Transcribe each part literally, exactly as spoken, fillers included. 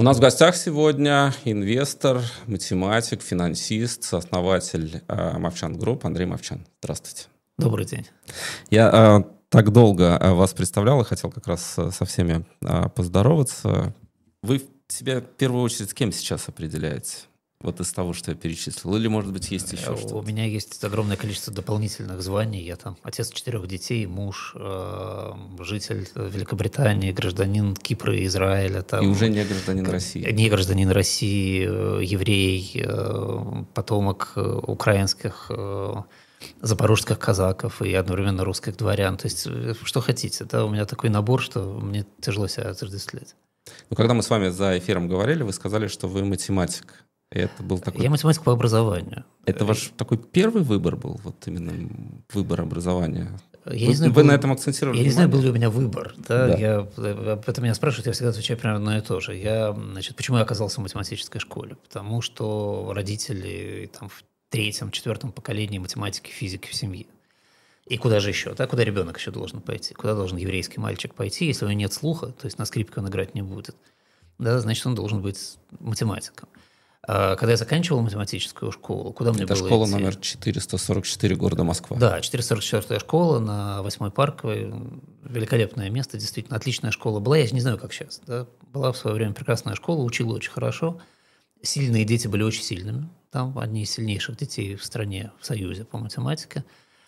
У нас в гостях сегодня инвестор, математик, финансист, сооснователь э, Movчан Group Андрей Movчан. Здравствуйте. Добрый день. Я э, так долго вас представлял и хотел как раз со всеми э, поздороваться. Вы себя в первую очередь с кем сейчас определяете? Вот из того, что я перечислил. Или, может быть, есть еще У что-то? У меня есть огромное количество дополнительных званий. Я там отец четырех детей, муж, э, житель Великобритании, гражданин Кипра и Израиля. Там, и уже не гражданин России. Не гражданин России, э, еврей, э, потомок украинских, э, запорожских казаков и одновременно русских дворян. То есть, что хотите. Да? У меня такой набор, что мне тяжело себя отождествлять. Ну, когда мы с вами за эфиром говорили, вы сказали, что вы математик. Это был такой... Я математик по образованию. Это ваш такой первый выбор был, вот именно выбор образования? Я вы не знаю, вы был, на этом акцентировали Я внимание? не знаю, был ли у меня выбор. Да? Да. Я, об этом меня спрашивают, я всегда отвечаю примерно одно и то же. Я, значит, почему я оказался в математической школе? Потому что родители там, в третьем, четвертом поколении математики, физики в семье. И куда же еще? Да? Куда ребенок еще должен пойти? Куда должен еврейский мальчик пойти, если у него нет слуха, то есть на скрипке он играть не будет? Да? Значит, он должен быть математиком. Когда я заканчивал математическую школу, куда мне Это было школа идти? номер четыреста сорок четыре города Москва. Да, четыреста сорок четвёртая школа на восьмой Парковой. Великолепное место, действительно, отличная школа была. Я не знаю, как сейчас. Да? Была в свое время прекрасная школа, учила очень хорошо. Сильные дети были очень сильными. Там одни из сильнейших детей в стране, в Союзе по математике.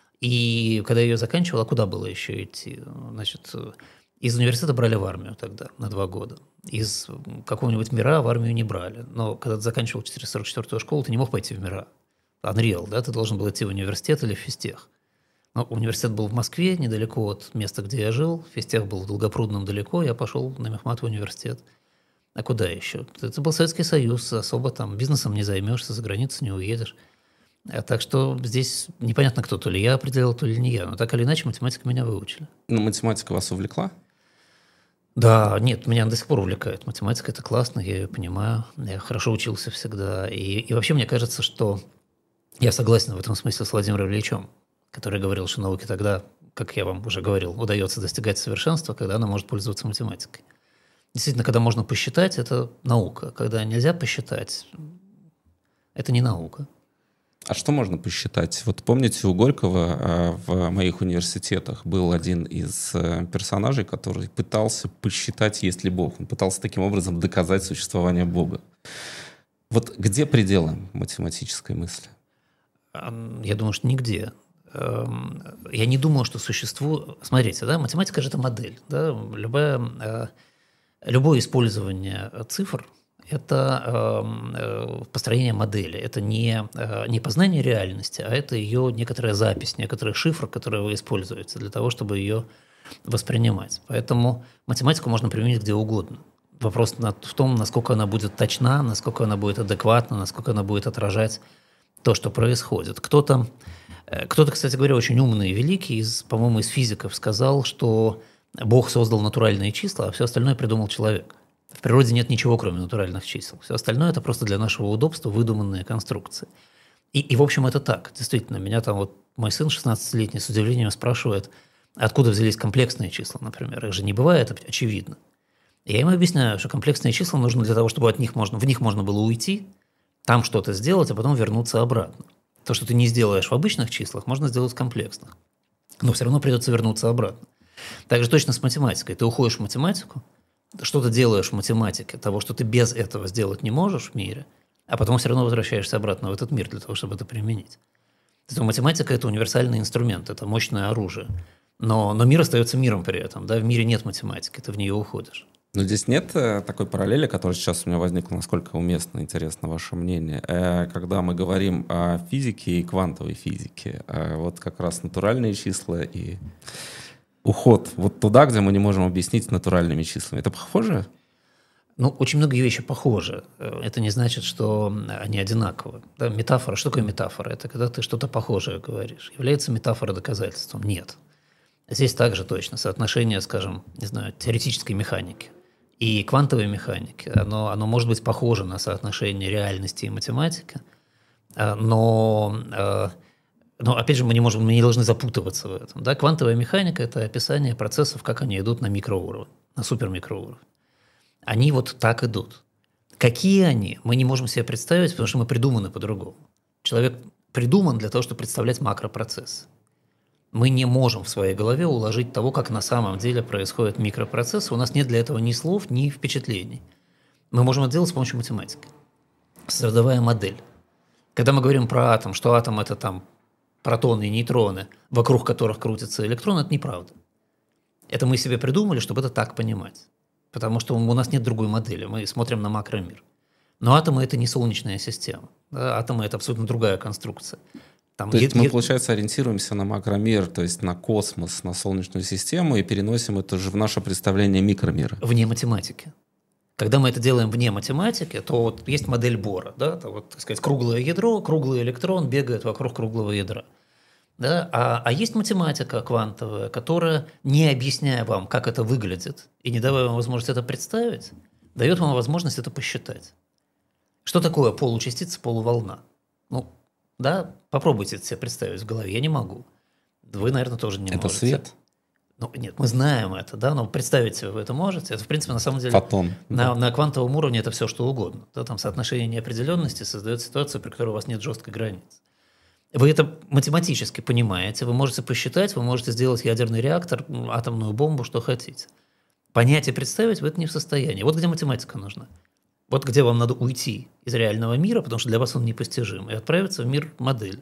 И когда я ее заканчивал, а куда было еще идти? Значит, из университета брали в армию тогда на два года. Из какого-нибудь МИРа в армию не брали. Но когда ты заканчивал четыреста сорок четвёртую школу, ты не мог пойти в МИРа. Unreal, да? Ты должен был идти в университет или в физтех. Но университет был в Москве, недалеко от места, где я жил. Физтех был в Долгопрудном далеко. Я пошел на Мехматовый университет. А куда еще? Это был Советский Союз. Особо там бизнесом не займешься, за границу не уедешь. А так что здесь непонятно кто, то ли я определил, то ли не я. Но так или иначе математика меня выучили. Ну, математика вас увлекла? Да, нет, меня до сих пор увлекает математика, это классно, я ее понимаю, я хорошо учился всегда. И, и вообще мне кажется, что я согласен в этом смысле с Владимиром Ильичем, который говорил, что науке тогда, как я вам уже говорил, удается достигать совершенства, когда она может пользоваться математикой. Действительно, когда можно посчитать, это наука. Когда нельзя посчитать, это не наука. А что можно посчитать? Вот помните, у Горького в моих университетах был один из персонажей, который пытался посчитать, есть ли Бог. Он пытался таким образом доказать существование Бога. Вот где пределы математической мысли? Я думаю, что нигде. Я не думаю, что существует... Смотрите, да, математика же это модель. Да? Любое, любое использование цифр – это э, построение модели, это не, э, не познание реальности, а это ее некоторая запись, некоторый шифр, который вы используете для того, чтобы ее воспринимать. Поэтому математику можно применить где угодно. Вопрос в том, насколько она будет точна, насколько она будет адекватна, насколько она будет отражать то, что происходит. Кто-то, кто-то, кстати говоря, очень умный и великий, из, по-моему, из физиков сказал, что Бог создал натуральные числа, а все остальное придумал человек. В природе нет ничего, кроме натуральных чисел. Все остальное – это просто для нашего удобства выдуманные конструкции. И, и, в общем, это так. Действительно, меня там вот мой сын шестнадцатилетний с удивлением спрашивает, откуда взялись комплексные числа, например. Их же не бывает, очевидно. И я ему объясняю, что комплексные числа нужны для того, чтобы от них можно, в них можно было уйти, там что-то сделать, а потом вернуться обратно. То, что ты не сделаешь в обычных числах, можно сделать в комплексных. Но все равно придется вернуться обратно. Так же точно с математикой. Ты уходишь в математику, что-то делаешь в математике, того, что ты без этого сделать не можешь в мире, а потом все равно возвращаешься обратно в этот мир для того, чтобы это применить. Поэтому математика – это универсальный инструмент, это мощное оружие. Но, но мир остается миром при этом. Да? В мире нет математики, ты в нее уходишь. Но здесь нет такой параллели, которая сейчас у меня возникла, насколько уместно, интересно ваше мнение. Когда мы говорим о физике и квантовой физике, вот как раз натуральные числа и... уход вот туда, где мы не можем объяснить натуральными числами. Это похоже? Ну, очень многие вещи похожи. Это не значит, что они одинаковы. Да, метафора. Что такое метафора? Это когда ты что-то похожее говоришь. Является метафора доказательством? Нет. Здесь также точно соотношение, скажем, не знаю, теоретической механики и квантовой механики. Оно, оно может быть похоже на соотношение реальности и математики, но... Но, опять же, мы не можем, мы не должны запутываться в этом. Да? Квантовая механика – это описание процессов, как они идут на микроуровень, на супермикроуровень. Они вот так идут. Какие они, мы не можем себе представить, потому что мы придуманы по-другому. Человек придуман для того, чтобы представлять макропроцесс. Мы не можем в своей голове уложить того, как на самом деле происходят микропроцессы. У нас нет для этого ни слов, ни впечатлений. Мы можем это делать с помощью математики, создавая модель. Когда мы говорим про атом, что атом – это там протоны и нейтроны, вокруг которых крутятся электроны, это неправда. Это мы себе придумали, чтобы это так понимать. Потому что у нас нет другой модели, мы смотрим на макромир. Но атомы – это не солнечная система. Да? Атомы – это абсолютно другая конструкция. Там то есть е- мы, е- получается, ориентируемся на макромир, то есть на космос, на Солнечную систему, и переносим это же в наше представление микромира. Вне математики. Когда мы это делаем вне математики, то вот есть модель Бора, да, то вот, так сказать, круглое ядро, круглый электрон бегает вокруг круглого ядра. Да? А, а есть математика квантовая, которая, не объясняя вам, как это выглядит, и не давая вам возможность это представить, дает вам возможность это посчитать. Что такое получастица, полуволна? Ну, да, попробуйте это себе представить в голове. Я не могу. Вы, наверное, тоже не это можете. Свет? Ну, нет, мы знаем это, да, но представить себе вы это можете. Это, в принципе, на самом деле… Фотон. На, Да. на квантовом уровне это все, что угодно. Да, там соотношение неопределенности создает ситуацию, при которой у вас нет жесткой границы. Вы это математически понимаете, вы можете посчитать, вы можете сделать ядерный реактор, атомную бомбу, что хотите. Понять и представить вы это не в состоянии. Вот где математика нужна. Вот где вам надо уйти из реального мира, потому что для вас он непостижим, и отправиться в мир модель.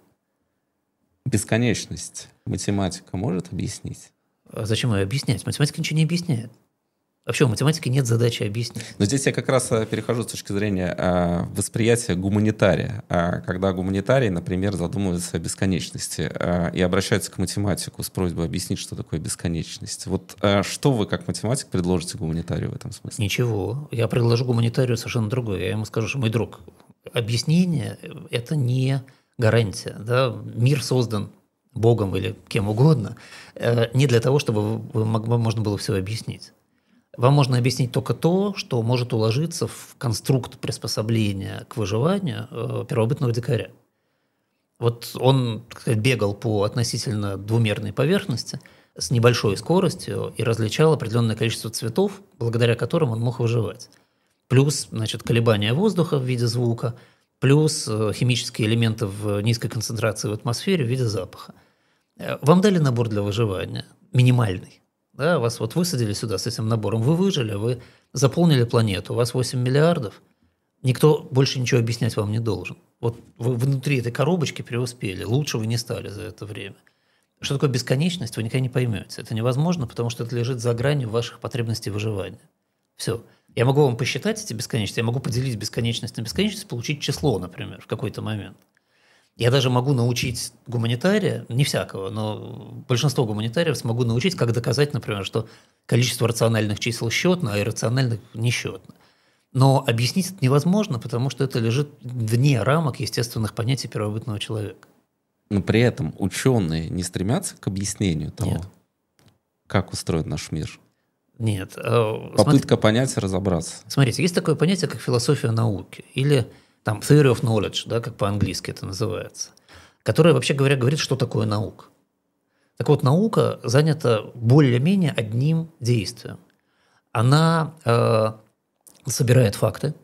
Бесконечность математика может объяснить? А зачем ее объяснять? Математика ничего не объясняет. Вообще у математики нет задачи объяснить. Но здесь я как раз перехожу с точки зрения э, восприятия гуманитария. Э, когда гуманитарий, например, задумывается о бесконечности э, и обращается к математику с просьбой объяснить, что такое бесконечность. Вот э, что вы, как математик, предложите гуманитарию в этом смысле? Ничего. Я предложу гуманитарию совершенно другое. Я ему скажу, что, мой друг, объяснение – это не гарантия. Да? Мир создан Богом или кем угодно э, не для того, чтобы вы, вам можно было все объяснить. Вам можно объяснить только то, что может уложиться в конструкт приспособления к выживанию э, первобытного дикаря. Вот он, так сказать, бегал по относительно двумерной поверхности с небольшой скоростью и различал определенное количество цветов, благодаря которым он мог выживать. Плюс, значит, колебания воздуха в виде звука, плюс э, химические элементы в низкой концентрации в атмосфере в виде запаха. Э, вам дали набор для выживания, минимальный. Да, вас вот высадили сюда с этим набором, вы выжили, вы заполнили планету, у вас восемь миллиардов, никто больше ничего объяснять вам не должен. Вот вы внутри этой коробочки преуспели, лучше вы не стали за это время. Что такое бесконечность, вы никогда не поймете. Это невозможно, потому что это лежит за гранью ваших потребностей выживания. Все. Я могу вам посчитать эти бесконечности, я могу поделить бесконечность на бесконечность, получить число, например, в какой-то момент. Я даже могу научить гуманитария, не всякого, но большинство гуманитариев смогу научить, как доказать, например, что количество рациональных чисел счетно, а иррациональных несчетно. Но объяснить это невозможно, потому что это лежит вне рамок естественных понятий первобытного человека. Но при этом ученые не стремятся к объяснению того, Нет. как устроен наш мир. Нет. Попытка Смотри, понять, разобраться. Смотрите, есть такое понятие, как философия науки, или там theory of knowledge, да, как по-английски это называется, которая, вообще говоря, говорит, что такое наука. Так вот, наука занята более-менее одним действием. Она э, собирает факты,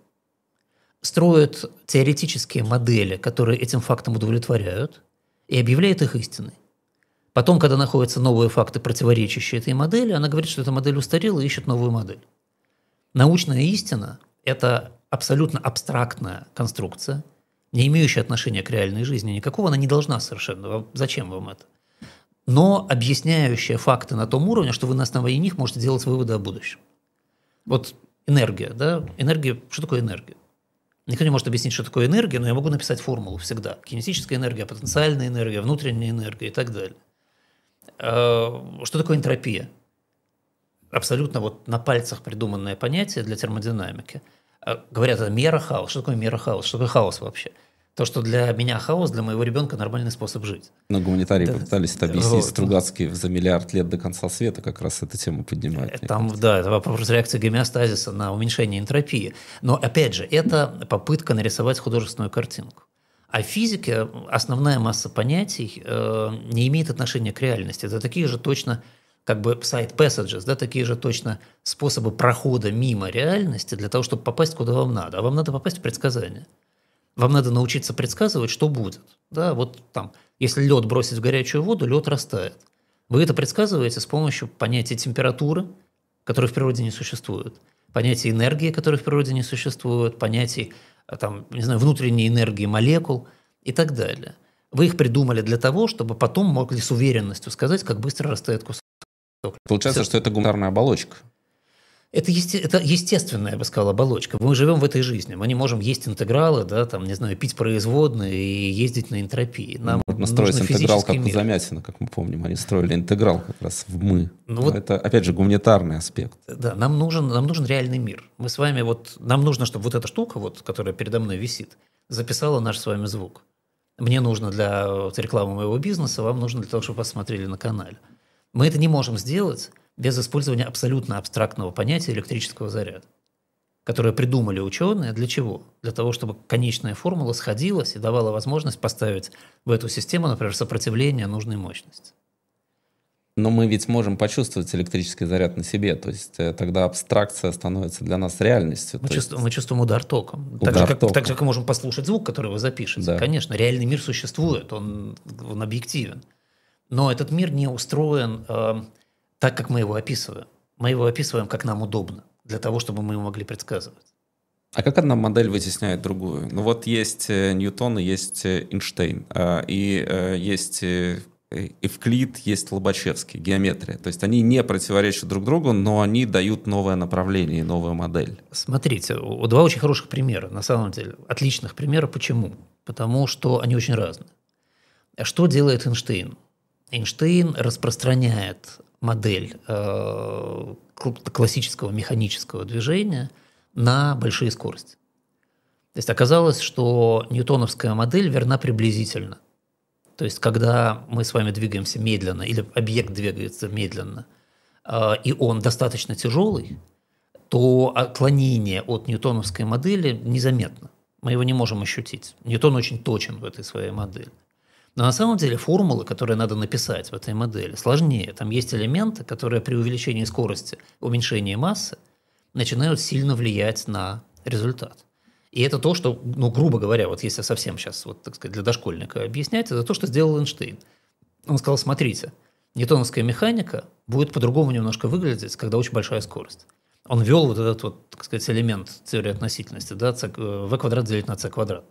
строит теоретические модели, которые этим фактам удовлетворяют, и объявляет их истиной. Потом, когда находятся новые факты, противоречащие этой модели, она говорит, что эта модель устарела и ищет новую модель. Научная истина – это абсолютно абстрактная конструкция, не имеющая отношения к реальной жизни никакого, она не должна совершенно. Зачем вам это? Но объясняющая факты на том уровне, что вы на основании них можете делать выводы о будущем. Вот энергия, да? Энергия, что такое энергия? Никто не может объяснить, что такое энергия, но я могу написать формулу всегда. Кинетическая энергия, потенциальная энергия, внутренняя энергия и так далее. Что такое энтропия? Абсолютно вот на пальцах придуманное понятие для термодинамики. Говорят, это мера хаоса. Что такое мера хаоса? Что такое хаос вообще? То, что для меня хаос, для моего ребенка нормальный способ жить. Но гуманитарии да, попытались это объяснить. Вот. Стругацкий за миллиард лет до конца света как раз эту тему поднимает. Там, да, это вопрос реакции гомеостазиса на уменьшение энтропии. Но, опять же, это попытка нарисовать художественную картинку. А в физике основная масса понятий э, не имеет отношения к реальности. Это такие же точно как бы side passages, да, такие же точно способы прохода мимо реальности для того, чтобы попасть куда вам надо. А вам надо попасть в предсказание. Вам надо научиться предсказывать, что будет. Да, вот там, если лед бросить в горячую воду, лед растает. Вы это предсказываете с помощью понятия температуры, которой в природе не существует, понятия энергии, которой в природе не существует, понятий, там, не знаю, внутренней энергии молекул и так далее. Вы их придумали для того, чтобы потом могли с уверенностью сказать, как быстро растает кусок. Получается, Все. что это гуманитарная оболочка. Это, есте, это естественная, я бы сказал, оболочка. Мы живем в этой жизни. Мы не можем есть интегралы, да, там, не знаю, пить производные и ездить на энтропии. Нам Можно строить интеграл, как мир. у Замятина, как мы помним. Они строили интеграл как раз в «мы». Ну, вот, это, опять же, гуманитарный аспект. Да, нам нужен, нам нужен реальный мир. Мы с вами вот, нам нужно, чтобы вот эта штука, вот, которая передо мной висит, записала наш с вами звук. Мне нужно для вот, рекламы моего бизнеса, вам нужно для того, чтобы посмотрели на канале. Мы это не можем сделать без использования абсолютно абстрактного понятия электрического заряда, которое придумали ученые. Для чего? Для того, чтобы конечная формула сходилась и давала возможность поставить в эту систему, например, сопротивление нужной мощности. Но мы ведь можем почувствовать электрический заряд на себе, то есть э, тогда абстракция становится для нас реальностью. Мы, чувствуем, есть... мы чувствуем удар током. Удар так, же, как, током. так же, как мы можем послушать звук, который вы запишете. Да. Конечно, реальный мир существует, он, он объективен. Но этот мир не устроен э, так, как мы его описываем. Мы его описываем, как нам удобно, для того, чтобы мы его могли предсказывать. А как одна модель вытесняет другую? Ну вот есть Ньютон и есть Эйнштейн, и есть Эвклид, есть Лобачевский, геометрия. То есть они не противоречат друг другу, но они дают новое направление, новую модель. Смотрите, два очень хороших примера, на самом деле, отличных примера. Почему? Потому что они очень разные. Что делает Эйнштейн? Эйнштейн распространяет модель э, классического механического движения на большие скорости. То есть оказалось, что ньютоновская модель верна приблизительно. То есть когда мы с вами двигаемся медленно, или объект двигается медленно, э, и он достаточно тяжелый, то отклонение от ньютоновской модели незаметно. Мы его не можем ощутить. Ньютон очень точен в этой своей модели. Но на самом деле формулы, которые надо написать в этой модели, сложнее. Там есть элементы, которые при увеличении скорости, уменьшении массы начинают сильно влиять на результат. И это то, что, ну, грубо говоря, вот если совсем сейчас, вот, так сказать, для дошкольника объяснять, это то, что сделал Эйнштейн. Он сказал, смотрите, ньютоновская механика будет по-другому немножко выглядеть, когда очень большая скорость. Он ввел вот этот, вот, так сказать, элемент теории относительности, да, v квадрат делить на c квадрат.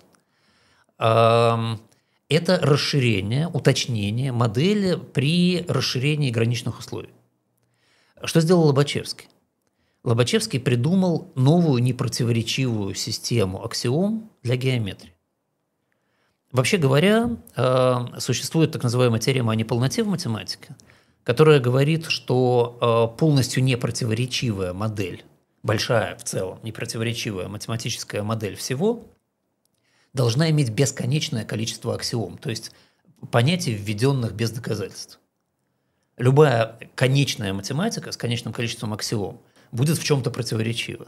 Это расширение, уточнение модели при расширении граничных условий. Что сделал Лобачевский? Лобачевский придумал новую непротиворечивую систему аксиом для геометрии. Вообще говоря, существует так называемая теорема о неполноте в математике, которая говорит, что полностью непротиворечивая модель, большая в целом непротиворечивая математическая модель всего, должна иметь бесконечное количество аксиом, то есть понятий, введенных без доказательств. Любая конечная математика с конечным количеством аксиом будет в чем-то противоречива.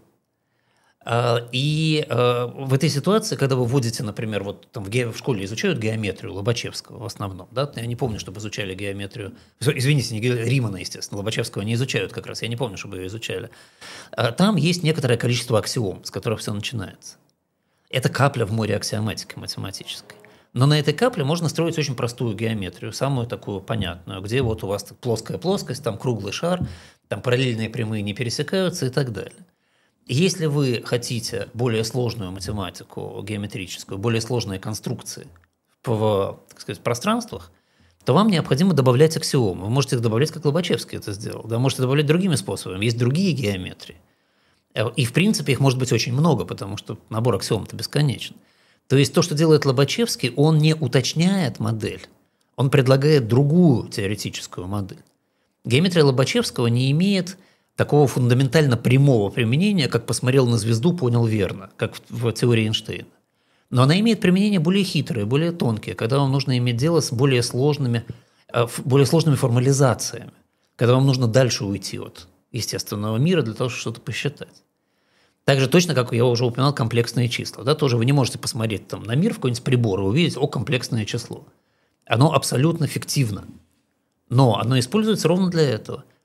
И в этой ситуации, когда вы вводите, например, вот там в, ге... в школе изучают геометрию Лобачевского в основном, да? Я не помню, чтобы изучали геометрию, извините, не Римана, естественно, Лобачевского не изучают как раз, я не помню, чтобы ее изучали. Там есть некоторое количество аксиом, с которых все начинается. Это капля в море аксиоматики математической. Но на этой капле можно строить очень простую геометрию, самую такую понятную, где вот у вас плоская плоскость, там круглый шар, там параллельные прямые не пересекаются и так далее. Если вы хотите более сложную математику геометрическую, более сложные конструкции в, так сказать, пространствах, то вам необходимо добавлять аксиомы. Вы можете их добавлять, как Лобачевский это сделал, да, можете добавлять другими способами. Есть другие геометрии. И, в принципе, их может быть очень много, потому что набор аксиом-то бесконечен. То есть то, что делает Лобачевский, он не уточняет модель, он предлагает другую теоретическую модель. Геометрия Лобачевского не имеет такого фундаментально прямого применения, как посмотрел на звезду, понял верно, как в теории Эйнштейна. Но она имеет применение более хитрые, более тонкие, когда вам нужно иметь дело с более сложными, более сложными формализациями, когда вам нужно дальше уйти от естественного мира для того, чтобы что-то посчитать. Так же точно, как я уже упоминал, комплексные числа. Да, тоже вы не можете посмотреть там, на мир в какой-нибудь прибор и увидеть, о, комплексное число. Оно абсолютно фиктивно. Но оно используется ровно для этого.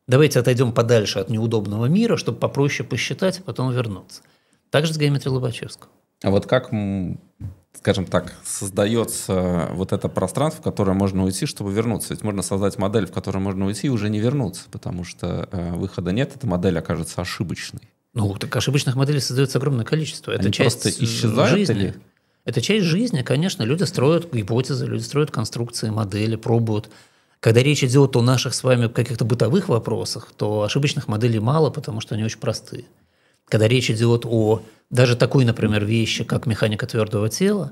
Давайте отойдем подальше от неудобного мира, чтобы попроще посчитать, а потом вернуться. Так же с геометрией Лобачевского. А вот как, скажем так, создается вот это пространство, в которое можно уйти, чтобы вернуться? Ведь можно создать модель, в которой можно уйти и уже не вернуться, потому что э, выхода нет, эта модель окажется ошибочной. Ну, так ошибочных моделей создается огромное количество. Это Они часть просто исчезают жизни. Или... Это часть жизни, конечно. Люди строят гипотезы, люди строят конструкции, модели, пробуют. Когда речь идет о наших с вами каких-то бытовых вопросах, то ошибочных моделей мало, потому что они очень простые. Когда речь идет о даже такой, например, вещи, как механика твердого тела,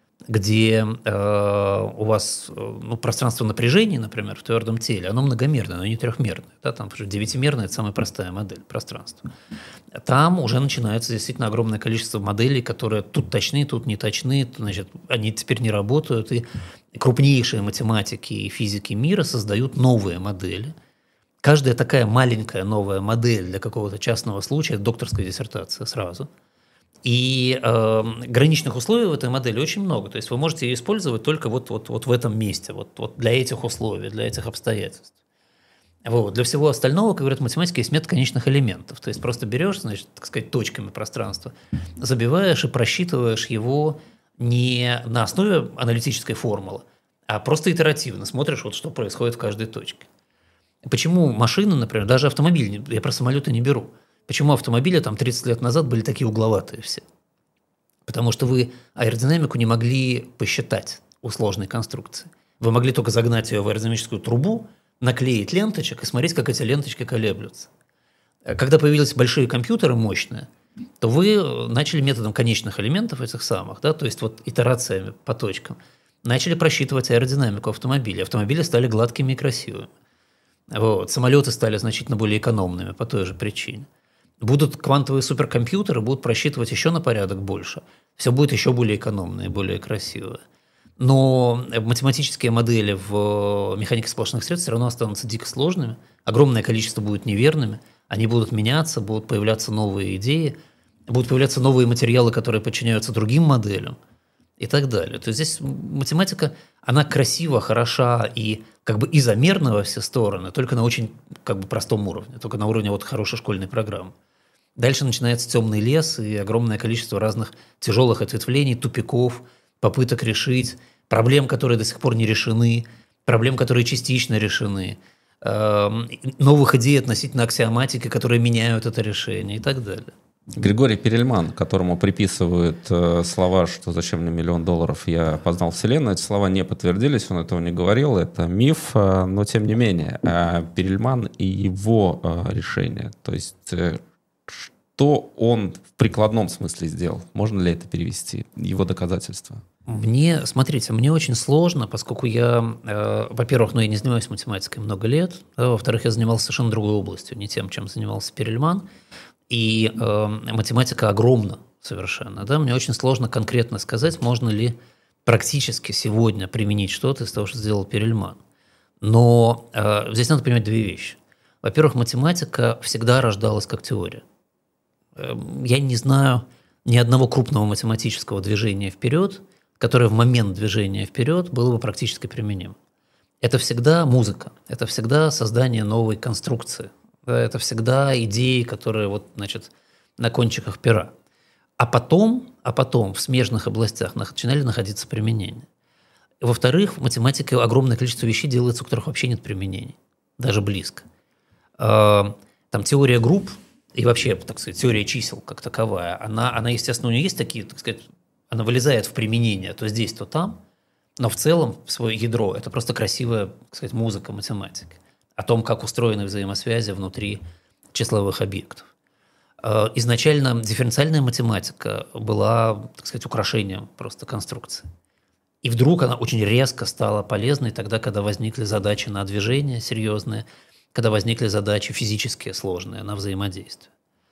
где э, у вас ну, пространство напряжения, например, в твердом теле, оно многомерное, оно не трехмерное. Да, там девятимерное – это самая простая модель пространства. Там уже начинается действительно огромное количество моделей, которые тут точны, тут не точны, значит, они теперь не работают, и крупнейшие математики и физики мира создают новые модели. Каждая такая маленькая новая модель для какого-то частного случая – это докторская диссертация сразу. И э, граничных условий в этой модели очень много. То есть вы можете ее использовать только вот, вот, вот в этом месте, вот, вот для этих условий, для этих обстоятельств. Вот. Для всего остального, как говорят математики, есть метод конечных элементов. То есть просто берешь, значит, так сказать, точками пространства, забиваешь и просчитываешь его не на основе аналитической формулы, а просто итеративно смотришь, вот, что происходит в каждой точке. Почему машины, например, даже автомобиль, я про самолеты не беру, почему автомобили там тридцать лет назад были такие угловатые все? Потому что вы аэродинамику не могли посчитать у сложной конструкции. Вы могли только загнать ее в аэродинамическую трубу, наклеить ленточек и смотреть, как эти ленточки колеблются. Когда появились большие компьютеры мощные, то вы начали методом конечных элементов этих самых, да, то есть вот итерациями по точкам, начали просчитывать аэродинамику автомобиля. Автомобили стали гладкими и красивыми. Вот. Самолеты стали значительно более экономными по той же причине. Будут квантовые суперкомпьютеры, будут просчитывать еще на порядок больше. Все будет еще более экономное и более красивое. Но математические модели в механике сплошных средств все равно останутся дико сложными. Огромное количество будет неверными. Они будут меняться, будут появляться новые идеи, будут появляться новые материалы, которые подчиняются другим моделям и так далее. То есть здесь математика, она красива, хороша и как бы изомерна во все стороны, только на очень как бы простом уровне, только на уровне вот хорошей школьной программы. Дальше начинается темный лес и огромное количество разных тяжелых ответвлений, тупиков, попыток решить, проблем, которые до сих пор не решены, проблем, которые частично решены, э, новых идей относительно аксиоматики, которые меняют это решение и так далее. Григорий Перельман, которому приписывают э, слова, что «зачем мне миллион долларов, я познал Вселенную», эти слова не подтвердились, он этого не говорил, это миф, э, но тем не менее. Э, Перельман и его э, решение, то есть э, что он в прикладном смысле сделал, можно ли это перевести, его доказательства? Мне, смотрите, мне очень сложно, поскольку я, э, во-первых, ну, я не занимаюсь математикой много лет, да, во-вторых, я занимался совершенно другой областью, не тем, чем занимался Перельман. И э, математика огромна совершенно. Да? Мне очень сложно конкретно сказать, можно ли практически сегодня применить что-то из того, что сделал Перельман. Но э, здесь надо понимать две вещи. Во-первых, математика всегда рождалась как теория. Э, я не знаю ни одного крупного математического движения вперед, которое в момент движения вперед было бы практически применимо. Это всегда музыка, это всегда создание новой конструкции. Это всегда идеи, которые вот, значит, на кончиках пера. А потом, а потом в смежных областях начинали находиться применения. Во-вторых, в математике огромное количество вещей делается, у которых вообще нет применений, даже близко. Там теория групп и вообще, так сказать, теория чисел как таковая, она, она, естественно, у нее есть такие, так сказать, она вылезает в применение то здесь, то там, но в целом в свое ядро это просто красивая, так сказать, музыка математики. О том, как устроены взаимосвязи внутри числовых объектов. Изначально дифференциальная математика была, так сказать, украшением просто конструкции. И вдруг она очень резко стала полезной тогда, когда возникли задачи на движение серьезные, когда возникли задачи физические сложные на взаимодействие.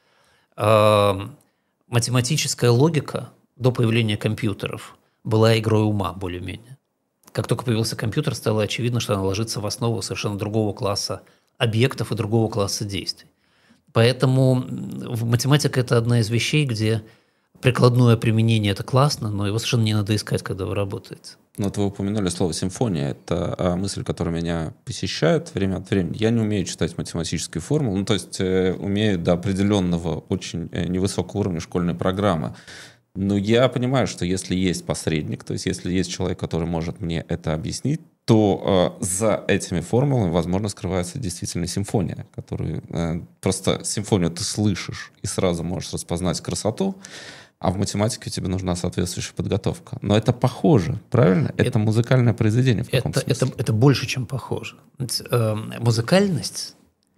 Математическая логика до появления компьютеров была игрой ума более-менее. Как только появился компьютер, стало очевидно, что она ложится в основу совершенно другого класса объектов и другого класса действий. Поэтому математика – это одна из вещей, где прикладное применение – это классно, но его совершенно не надо искать, когда вы работаете. Ну, вот вы упомянули слово «симфония». Это а, мысль, которая меня посещает время от времени. Я не умею читать математические формулы, ну, то есть э, умею до определенного очень э, невысокого уровня школьной программы. Но я понимаю, что если есть посредник, то есть если есть человек, который может мне это объяснить, то э, за этими формулами, возможно, скрывается действительно симфония, которую э, просто симфонию ты слышишь и сразу можешь распознать красоту, а в математике тебе нужна соответствующая подготовка. Но это похоже, правильно? Это, это музыкальное произведение в каком-то это, смысле. это, это больше, чем похоже. Э, музыкальность,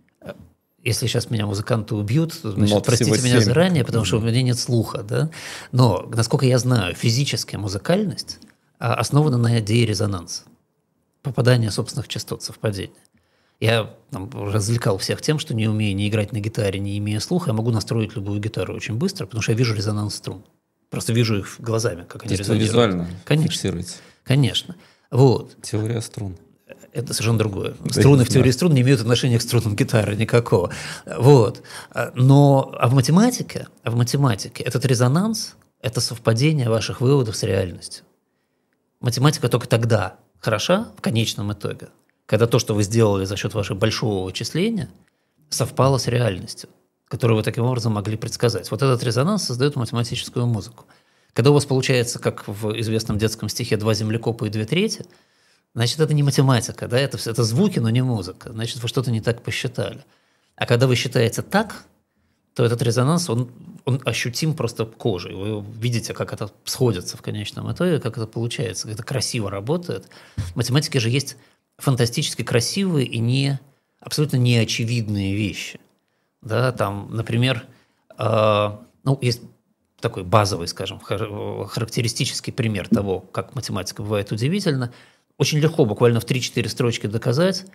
если сейчас меня музыканты убьют, значит, Нот простите меня семь, заранее, потому что у меня нет слуха. Да? Но, насколько я знаю, физическая музыкальность основана на идее резонанса, попадания собственных частот, совпадения. Я там развлекал всех тем, что не умея ни играть на гитаре, не имея слуха, я могу настроить любую гитару очень быстро, потому что я вижу резонанс струн. Просто вижу их глазами, как они резонируют. Визуально Конечно. фиксируете. Конечно. Вот. Теория струн. Это совершенно другое. Струны в теории струн не имеют отношения к струнам гитары никакого. Вот. Но а в математике, а в математике этот резонанс – это совпадение ваших выводов с реальностью. Математика только тогда хороша в конечном итоге, когда то, что вы сделали за счет вашего большого вычисления, совпало с реальностью, которую вы таким образом могли предсказать. Вот этот резонанс создает математическую музыку. Когда у вас получается, как в известном детском стихе «два землекопа и две трети», значит, это не математика, да? это, это звуки, но не музыка. Значит, вы что-то не так посчитали. А когда вы считаете так, то этот резонанс, он, он ощутим просто кожей. Вы видите, как это сходится в конечном итоге, как это получается, как это красиво работает. В математике же есть фантастически красивые и не, абсолютно неочевидные вещи. Да, там, например, э, ну, есть такой базовый, скажем, характеристический пример того, как математика бывает удивительна. Очень легко, буквально в три-четыре строчки доказать,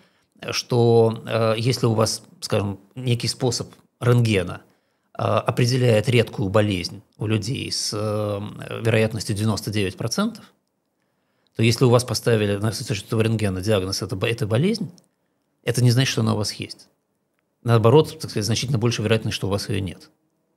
что э, если у вас, скажем, некий способ рентгена э, определяет редкую болезнь у людей с э, вероятностью девяносто девять процентов, то если у вас поставили на существующего этого рентгена диагноз «это, это болезнь», это не значит, что она у вас есть. Наоборот, так сказать, значительно больше вероятность, что у вас ее нет.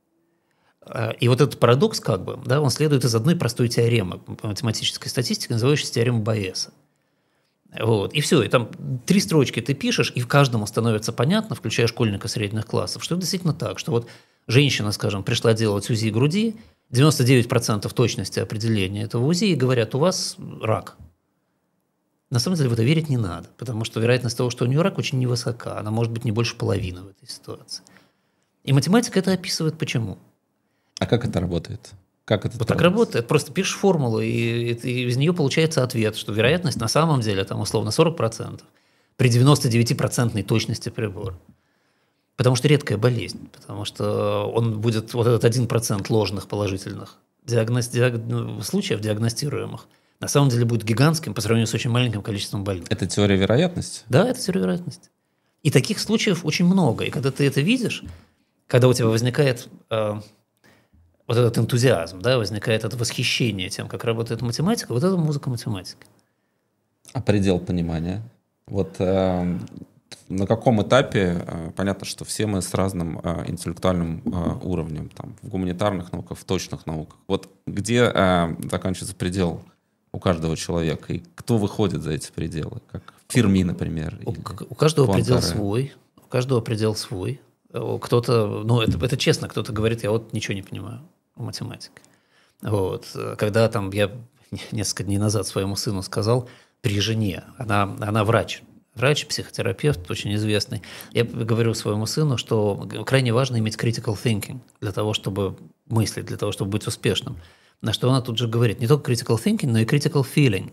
И вот этот парадокс, как бы, да, он следует из одной простой теоремы математической статистики, называющейся теоремой Байеса. Вот. И все, и там три строчки ты пишешь, и в каждому становится понятно, включая школьника средних классов, что это действительно так, что вот женщина, скажем, пришла делать УЗИ груди, девяносто девять процентов точности определения этого УЗИ, и говорят, у вас рак. На самом деле в это верить не надо, потому что вероятность того, что у нее рак, очень невысока, она может быть не больше половины в этой ситуации. И математика это описывает почему. А как это работает? Как это вот так работает. Просто пишешь формулу, и, и из нее получается ответ, что вероятность на самом деле там условно сорок процентов при девяносто девять процентов точности прибора. Потому что редкая болезнь, потому что он будет, вот этот один процент ложных положительных диагноз, диаг, случаев диагностируемых, на самом деле будет гигантским по сравнению с очень маленьким количеством больных. Это теория вероятности? Да, это теория вероятности. И таких случаев очень много. И когда ты это видишь, когда у тебя возникает э, вот этот энтузиазм, да, возникает это восхищение тем, как работает математика, вот это музыка математики. А предел понимания? Вот э, на каком этапе, э, понятно, что все мы с разным э, интеллектуальным э, уровнем, там, в гуманитарных науках, в точных науках. Вот где э, заканчивается предел у каждого человека, и кто выходит за эти пределы, как Ферми, например. У, у каждого предел свой, у каждого предел свой. Кто-то, ну это, это честно, кто-то говорит, я вот ничего не понимаю в математике. Вот. Когда там я несколько дней назад своему сыну сказал, при жене, она, она врач, врач, психотерапевт, очень известный, я говорю своему сыну, что крайне важно иметь critical thinking для того, чтобы мыслить, для того, чтобы быть успешным. На что она тут же говорит, не только critical thinking, но и critical feeling.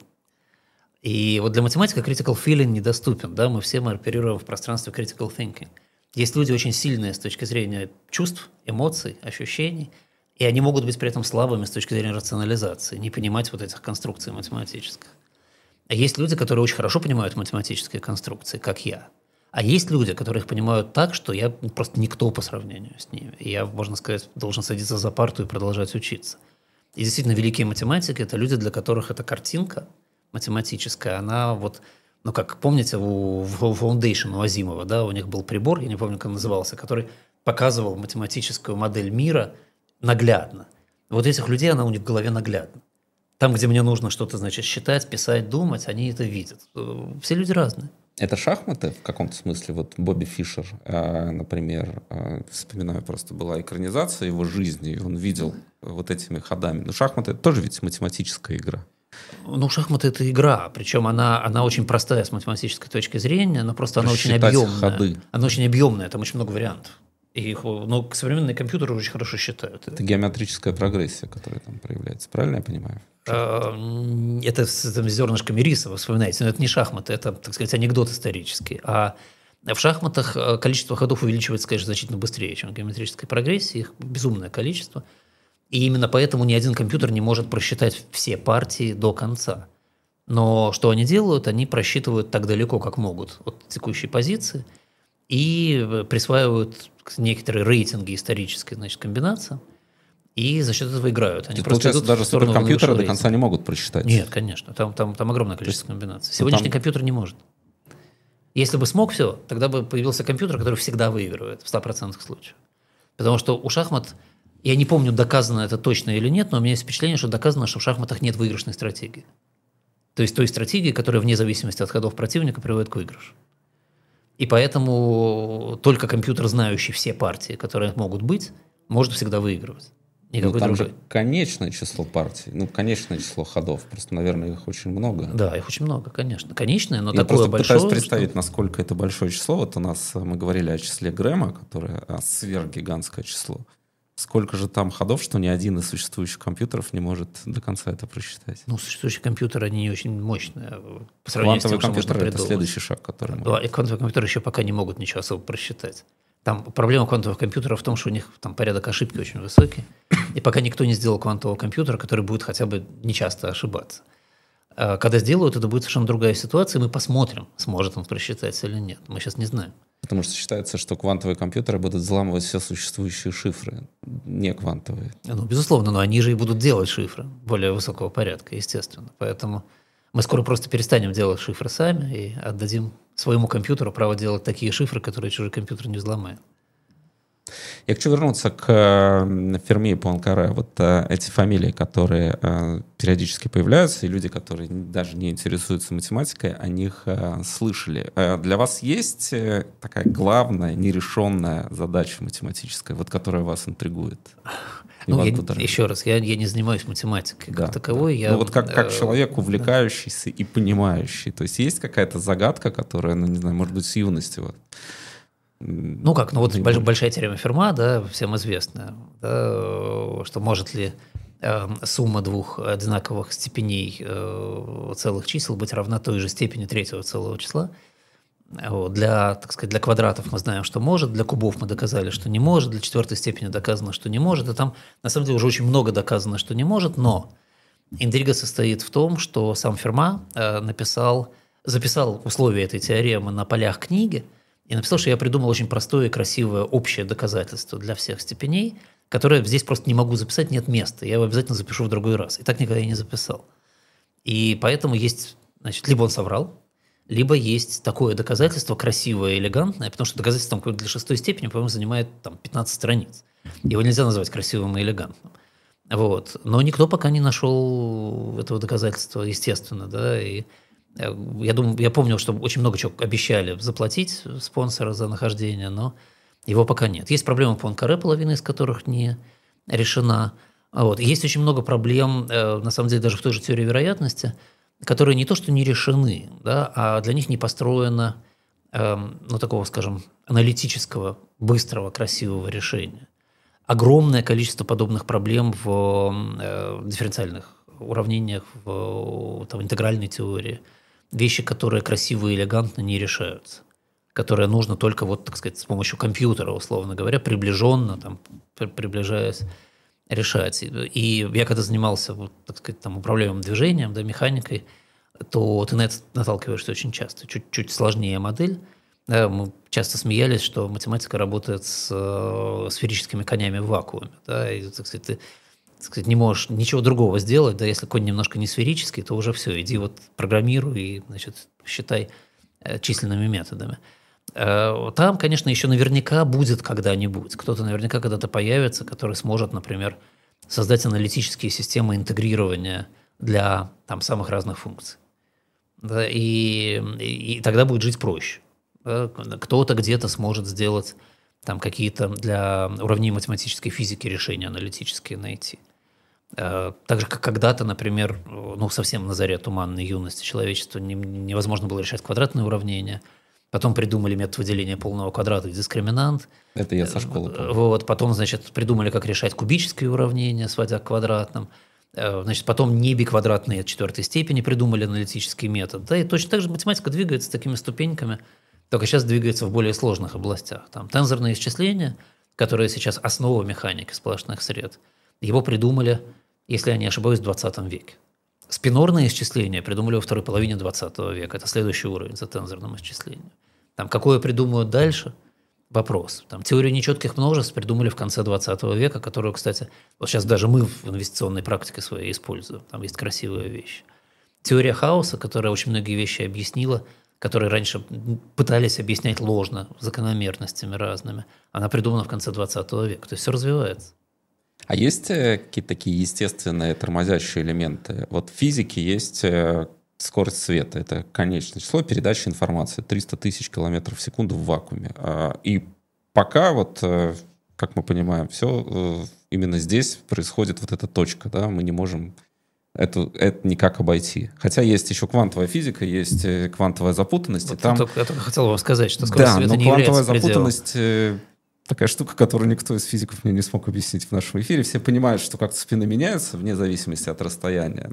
И вот для математика critical feeling недоступен. Да? Мы все мы оперируем в пространстве critical thinking. Есть люди очень сильные с точки зрения чувств, эмоций, ощущений, и они могут быть при этом слабыми с точки зрения рационализации, не понимать вот этих конструкций математических. А есть люди, которые очень хорошо понимают математические конструкции, как я. А есть люди, которые их понимают так, что я просто никто по сравнению с ними. И я, можно сказать, должен садиться за парту и продолжать учиться. И действительно, великие математики – это люди, для которых эта картинка математическая, она вот, ну как, помните, у Foundation, у Азимова, да, у них был прибор, я не помню, как он назывался, который показывал математическую модель мира наглядно. Вот этих людей она у них в голове наглядна. Там, где мне нужно что-то, значит, считать, писать, думать, они это видят. Все люди разные. Это шахматы в каком-то смысле? Вот Бобби Фишер, например, вспоминаю, просто была экранизация его жизни, и он видел вот этими ходами. Но шахматы — это тоже ведь математическая игра. Ну, шахматы – это игра, причем она, она очень простая с математической точки зрения, но просто она очень Считать объемная. ходы. Она очень объемная, там очень много вариантов. И их, ну, современные компьютеры очень хорошо считают. Это геометрическая прогрессия, которая там проявляется. Правильно я понимаю? Это с там, зернышками риса, вы вспоминаете. Но это не шахматы, это, так сказать, анекдот исторический. А в шахматах количество ходов увеличивается, конечно, значительно быстрее, чем в геометрической прогрессии. Их безумное количество. И именно поэтому ни один компьютер не может просчитать все партии до конца. Но что они делают? Они просчитывают так далеко, как могут от текущей позиции и присваивают некоторые рейтинги исторической, значит, комбинации, и за счет этого играют. Они То получается, даже суперкомпьютеры до конца не могут просчитать? Нет, конечно. Там, там, там огромное количество есть, комбинаций. Сегодняшний там... компьютер не может. Если бы смог все, тогда бы появился компьютер, который всегда выигрывает в ста процентах случаев. Потому что у шахмат... Я не помню, доказано это точно или нет, но у меня есть впечатление, что доказано, что в шахматах нет выигрышной стратегии. То есть той стратегии, которая вне зависимости от ходов противника приводит к выигрышу. И поэтому только компьютер, знающий все партии, которые могут быть, может всегда выигрывать. Ну, там же конечное число партий, ну, конечное число ходов. Просто, наверное, их очень много. Да, их очень много, конечно. Конечное, но Я такое большое. Я просто пытаюсь представить, что... насколько это большое число. Вот у нас мы говорили о числе Грэма, которое сверхгигантское число. Сколько же там ходов, что ни один из существующих компьютеров не может до конца это просчитать? Ну, существующие компьютеры, они не очень мощные. По сравнению Квантовые с тем, компьютеры – это следующий шаг, который мы... Да, и квантовые компьютеры еще пока не могут ничего особо просчитать. Там проблема квантовых компьютеров в том, что у них там порядок ошибки очень высокий. И пока никто не сделал квантового компьютера, который будет хотя бы нечасто ошибаться. Когда сделают, это будет совершенно другая ситуация, и мы посмотрим, сможет он просчитать или нет. Мы сейчас не знаем. Потому что считается, что квантовые компьютеры будут взламывать все существующие шифры, не квантовые. Ну, безусловно, но они же и будут делать шифры более высокого порядка, естественно. Поэтому мы скоро просто перестанем делать шифры сами и отдадим своему компьютеру право делать такие шифры, которые чужой компьютер не взломает. Я хочу вернуться к Ферми и Пуанкаре. Вот а, эти фамилии, которые а, периодически появляются, и люди, которые даже не интересуются математикой, о них а, слышали. А для вас есть такая главная нерешенная задача математическая, вот, которая вас интригует? Ну, я, еще раз, я, я не занимаюсь математикой да, как таковой. Да. Я, ну вот как, как человек, увлекающийся да. и понимающий. То есть есть какая-то загадка, которая, ну не знаю, может быть, с юности вот. Ну как, ну вот больш, большая теорема Ферма, да, всем известна, да, что может ли э, сумма двух одинаковых степеней э, целых чисел быть равна той же степени третьего целого числа. Вот. Для, так сказать, для квадратов мы знаем, что может, для кубов мы доказали, что не может, для четвертой степени доказано, что не может, и там на самом деле уже очень много доказано, что не может, но интрига состоит в том, что сам Ферма э, написал, записал условия этой теоремы на полях книги, и написал, что я придумал очень простое и красивое общее доказательство для всех степеней, которое здесь просто не могу записать, нет места. Я его обязательно запишу в другой раз. И так никогда и не записал. И поэтому есть, значит, либо он соврал, либо есть такое доказательство красивое и элегантное, потому что доказательство там, для шестой степени, по-моему, занимает там, пятнадцать страниц. Его нельзя назвать красивым и элегантным. Вот. Но никто пока не нашел этого доказательства, естественно, да, и Я, думаю, я помнил, что очень много чего обещали заплатить спонсора за нахождение, но его пока нет. Есть проблемы Пуанкаре, половина из которых не решена. Вот. Есть очень много проблем, на самом деле, даже в той же теории вероятности, которые не то что не решены, да, а для них не построено, ну, такого, скажем, аналитического, быстрого, красивого решения. Огромное количество подобных проблем в дифференциальных уравнениях, в там, интегральной теории. Вещи, которые красиво и элегантно не решаются, которые нужно только, вот, так сказать, с помощью компьютера, условно говоря, приближенно, там, приближаясь, решать. И я когда занимался, вот, так сказать, там, управляемым движением, да, механикой, то ты на это наталкиваешься очень часто. Чуть-чуть сложнее модель. Да, мы часто смеялись, что математика работает с э, сферическими конями в вакууме. Да, и, так сказать, ты так сказать, не можешь ничего другого сделать, да, если конь немножко не сферический, то уже все, иди вот программируй и, значит, считай э, численными методами. Э, там, конечно, еще наверняка будет когда-нибудь, кто-то наверняка когда-то появится, который сможет, например, создать аналитические системы интегрирования для там, самых разных функций. Да, и, и, и тогда будет жить проще. Да. Кто-то где-то сможет сделать там, какие-то для уравнений математической физики решения аналитические найти. Так же, как когда-то, например, ну, совсем на заре туманной юности человечества невозможно было решать квадратные уравнения. Потом придумали метод выделения полного квадрата и дискриминант. Это я со школы помню. Вот, потом, значит, придумали, как решать кубические уравнения, сводя к квадратным. Значит, потом небиквадратные четвертой степени придумали аналитический метод. Да, и точно так же математика двигается такими ступеньками, только сейчас двигается в более сложных областях. Там тензорные исчисления, которые сейчас основа механики сплошных сред, его придумали, если я не ошибаюсь, в двадцатом веке. Спинорные исчисления придумали во второй половине двадцатого века. Это следующий уровень за тензорным исчислением. Там, какое придумают дальше – вопрос. Там, теорию нечетких множеств придумали в конце двадцатого века, которую, кстати, вот сейчас даже мы в инвестиционной практике своей используем. Там есть красивые вещи. Теория хаоса, которая очень многие вещи объяснила, которые раньше пытались объяснять ложно, закономерностями разными, она придумана в конце двадцатого века. То есть все развивается. А есть какие-то такие естественные тормозящие элементы? Вот в физике есть скорость света. Это конечное число передачи информации. триста тысяч километров в секунду в вакууме. И пока, вот, как мы понимаем, все именно здесь происходит вот эта точка. Да? Мы не можем это, это никак обойти. Хотя есть еще квантовая физика, есть квантовая запутанность. Вот и там... Я только хотел вам сказать, что скорость да, света но не квантовая является запутанность... Такая штука, которую никто из физиков мне не смог объяснить в нашем эфире. Все понимают, что как-то спины меняются вне зависимости от расстояния,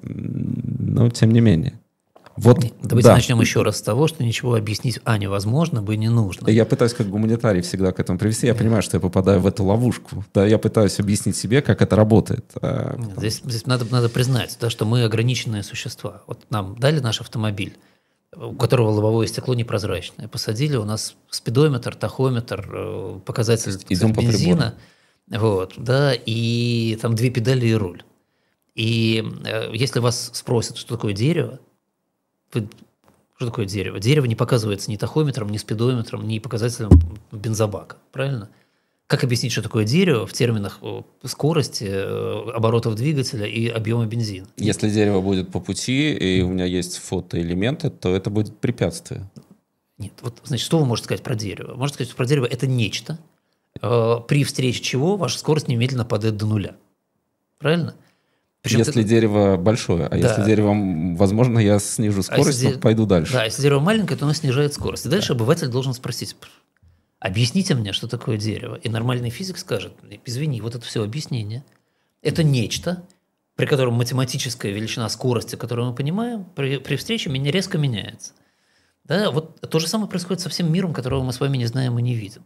но тем не менее. Вот, Давайте да. начнем еще раз с того, что ничего объяснить а невозможно бы не нужно. Я пытаюсь как гуманитарий всегда к этому привести. Я понимаю, что я попадаю в эту ловушку. Да, я пытаюсь объяснить себе, как это работает. А потом... Здесь, здесь надо, надо признать, да, что мы ограниченные существа. Вот нам дали наш автомобиль, у которого лобовое стекло непрозрачное. Посадили, у нас спидометр, тахометр, показатель Идем по бензина, вот, да, и там две педали и руль. И э, если вас спросят, что такое дерево, вы, что такое дерево? Дерево не показывается ни тахометром, ни спидометром, ни показателем бензобака, правильно? Как объяснить, что такое дерево в терминах скорости, оборотов двигателя и объема бензина? Если дерево будет по пути, и у меня есть фотоэлементы, то это будет препятствие. Нет, вот, значит, что вы можете сказать про дерево? Можете сказать, что про дерево это нечто, при встрече чего ваша скорость немедленно падает до нуля. Правильно? Причем если ты... дерево большое, а да. если дерево, возможно, я снижу скорость, а то де... пойду дальше. Да, если дерево маленькое, то оно снижает скорость. И дальше да. обыватель должен спросить: объясните мне, что такое дерево. И нормальный физик скажет: извини, вот это все объяснение. Это нечто, при котором математическая величина скорости, которую мы понимаем, при, при встрече меня резко меняется. Да, вот то же самое происходит со всем миром, которого мы с вами не знаем и не видим.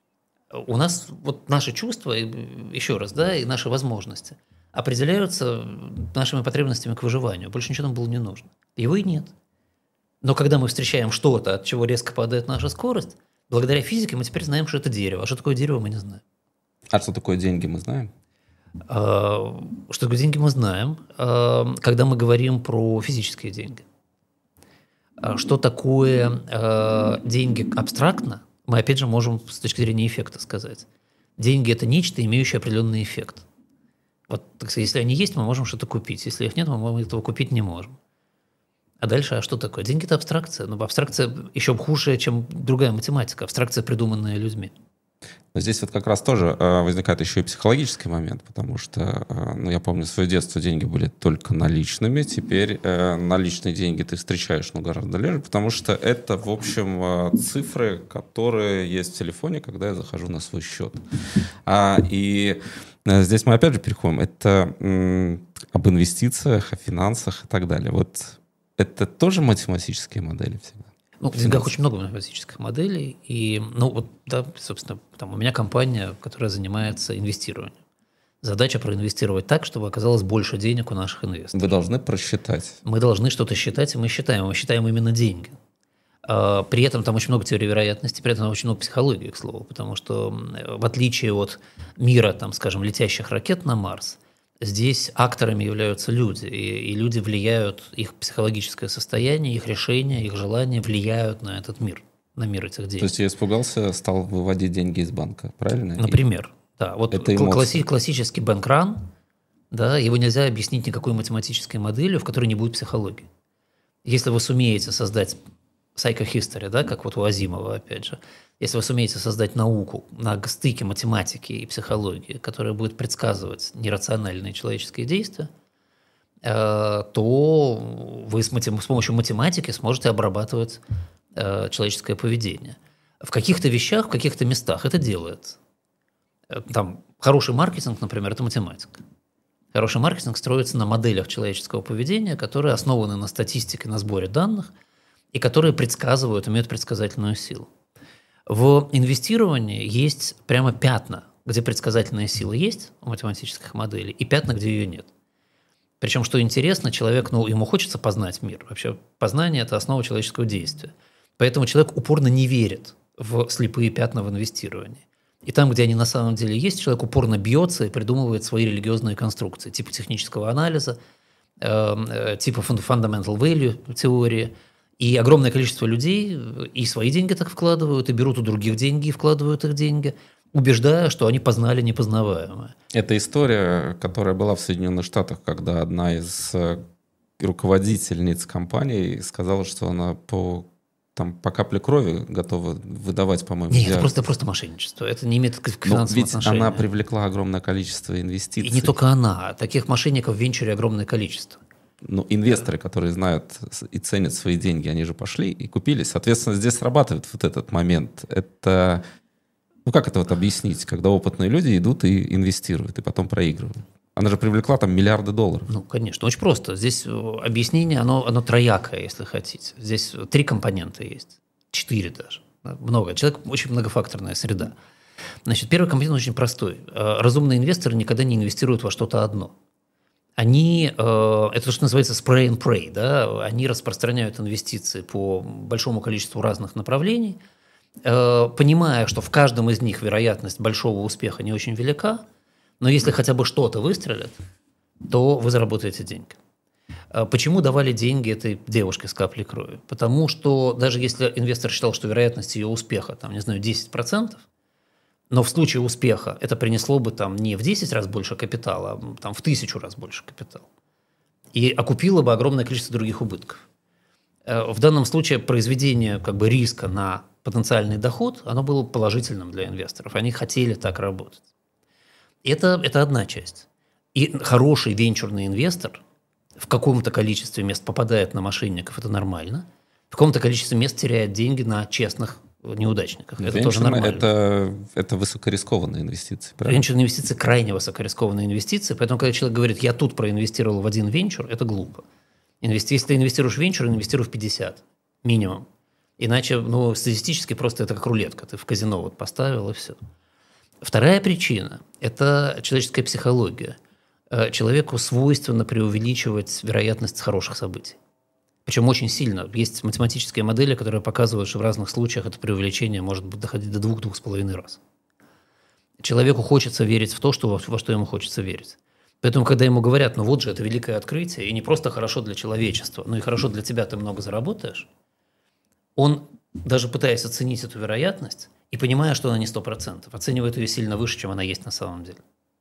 У нас вот наши чувства, еще раз, да, и наши возможности определяются нашими потребностями к выживанию. Больше ничего нам было не нужно. Его и нет. Но когда мы встречаем что-то, от чего резко падает наша скорость, благодаря физике мы теперь знаем, что это дерево. А что такое дерево, мы не знаем. А что такое деньги, мы знаем? А, что такое деньги, мы знаем, а, когда мы говорим про физические деньги. А, что такое а, деньги абстрактно, мы опять же можем с точки зрения эффекта сказать. Деньги – это нечто, имеющее определенный эффект. Вот, так сказать, если они есть, мы можем что-то купить. Если их нет, мы этого купить не можем. А дальше, а что такое? Деньги – это абстракция. Но абстракция еще хуже, чем другая математика. Абстракция, придуманная людьми. Но здесь вот как раз тоже э, возникает еще и психологический момент, потому что, э, ну, я помню, в свое детство деньги были только наличными. Теперь э, наличные деньги ты встречаешь, ну, гораздо реже, потому что это, в общем, э, цифры, которые есть в телефоне, когда я захожу на свой счет. А, и э, здесь мы опять же переходим. Это э, об инвестициях, о финансах и так далее. Вот это тоже математические модели всегда. Ну, в деньгах очень много математических моделей. И, ну, вот, да, собственно, там у меня компания, которая занимается инвестированием. Задача проинвестировать так, чтобы оказалось больше денег у наших инвесторов. Вы должны просчитать. Мы должны что-то считать, и мы считаем. Мы считаем именно деньги. При этом там очень много теорий вероятности, при этом там очень много психологии, к слову. Потому что в отличие от мира, там, скажем, летящих ракет на Марс, здесь акторами являются люди, и, и люди влияют, их психологическое состояние, их решения, их желания влияют на этот мир, на мир этих денег. То есть я испугался, стал выводить деньги из банка, правильно? Например, и да. Вот кл- класси- классический бэнк-ран, да, его нельзя объяснить никакой математической моделью, в которой не будет психологии. Если вы сумеете создать psychohistory, да, как вот у Азимова, опять же, если вы сумеете создать науку на стыке математики и психологии, которая будет предсказывать нерациональные человеческие действия, то вы с, матем... с помощью математики сможете обрабатывать э, человеческое поведение. В каких-то вещах, в каких-то местах это делается. Там хороший маркетинг, например, это математика. Хороший маркетинг строится на моделях человеческого поведения, которые основаны на статистике, на сборе данных, и которые предсказывают, имеют предсказательную силу. В инвестировании есть прямо пятна, где предсказательная сила есть у математических моделей, и пятна, где ее нет. Причем, что интересно, человек, ну, ему хочется познать мир. Вообще, познание – это основа человеческого действия. Поэтому человек упорно не верит в слепые пятна в инвестировании. И там, где они на самом деле есть, человек упорно бьется и придумывает свои религиозные конструкции, типа технического анализа, э, типа fundamental value теории. И огромное количество людей и свои деньги так вкладывают, и берут у других деньги, и вкладывают их деньги, убеждая, что они познали непознаваемое. Это история, которая была в Соединенных Штатах, когда одна из руководительниц компании сказала, что она по, там, по капле крови готова выдавать, по-моему... Нет, для... это просто, просто мошенничество. Это не имеет к финансовому ведь отношения. Она привлекла огромное количество инвестиций. И не только она. Таких мошенников в венчуре огромное количество. Ну, инвесторы, которые знают и ценят свои деньги, они же пошли и купили. Соответственно, здесь срабатывает вот этот момент. Это... Ну, как это вот объяснить, когда опытные люди идут и инвестируют, и потом проигрывают? Она же привлекла там миллиарды долларов. Ну, конечно, очень просто. Здесь объяснение, оно, оно троякое, если хотите. Здесь три компонента есть, четыре даже, много. Человек очень многофакторная среда. Значит, первый компонент очень простой. Разумные инвесторы никогда не инвестируют во что-то одно. Они, это то, что называется spray and pray, да? Они распространяют инвестиции по большому количеству разных направлений, понимая, что в каждом из них вероятность большого успеха не очень велика, но если хотя бы что-то выстрелит, то вы заработаете деньги. Почему давали деньги этой девушке с каплей крови? Потому что даже если инвестор считал, что вероятность ее успеха, там, не знаю, десять процентов, но в случае успеха это принесло бы там, не в десять раз больше капитала, а там, в тысячу раз больше капитала. И окупило бы огромное количество других убытков. В данном случае произведение как бы, риска на потенциальный доход, оно было положительным для инвесторов. Они хотели так работать. Это, это одна часть. И хороший венчурный инвестор в каком-то количестве мест попадает на мошенников, это нормально. В каком-то количестве мест теряет деньги на честных неудачниках. Это тоже нормально. Это, это высокорискованные инвестиции, правильно? Венчурные инвестиции – крайне высокорискованные инвестиции. Поэтому, когда человек говорит, я тут проинвестировал в один венчур, это глупо. Инвести... Если ты инвестируешь в венчур, инвестируй в пятьдесят. Минимум. Иначе, ну, статистически просто это как рулетка. Ты в казино вот поставил, и все. Вторая причина – это человеческая психология. Человеку свойственно преувеличивать вероятность хороших событий. Причем очень сильно. Есть математические модели, которые показывают, что в разных случаях это преувеличение может доходить до двух-двух с половиной раз. Человеку хочется верить в то, что, во что ему хочется верить. Поэтому, когда ему говорят, ну вот же это великое открытие, и не просто хорошо для человечества, но и хорошо для тебя, ты много заработаешь, он, даже пытаясь оценить эту вероятность, и понимая, что она не сто процентов, оценивает ее сильно выше, чем она есть на самом деле.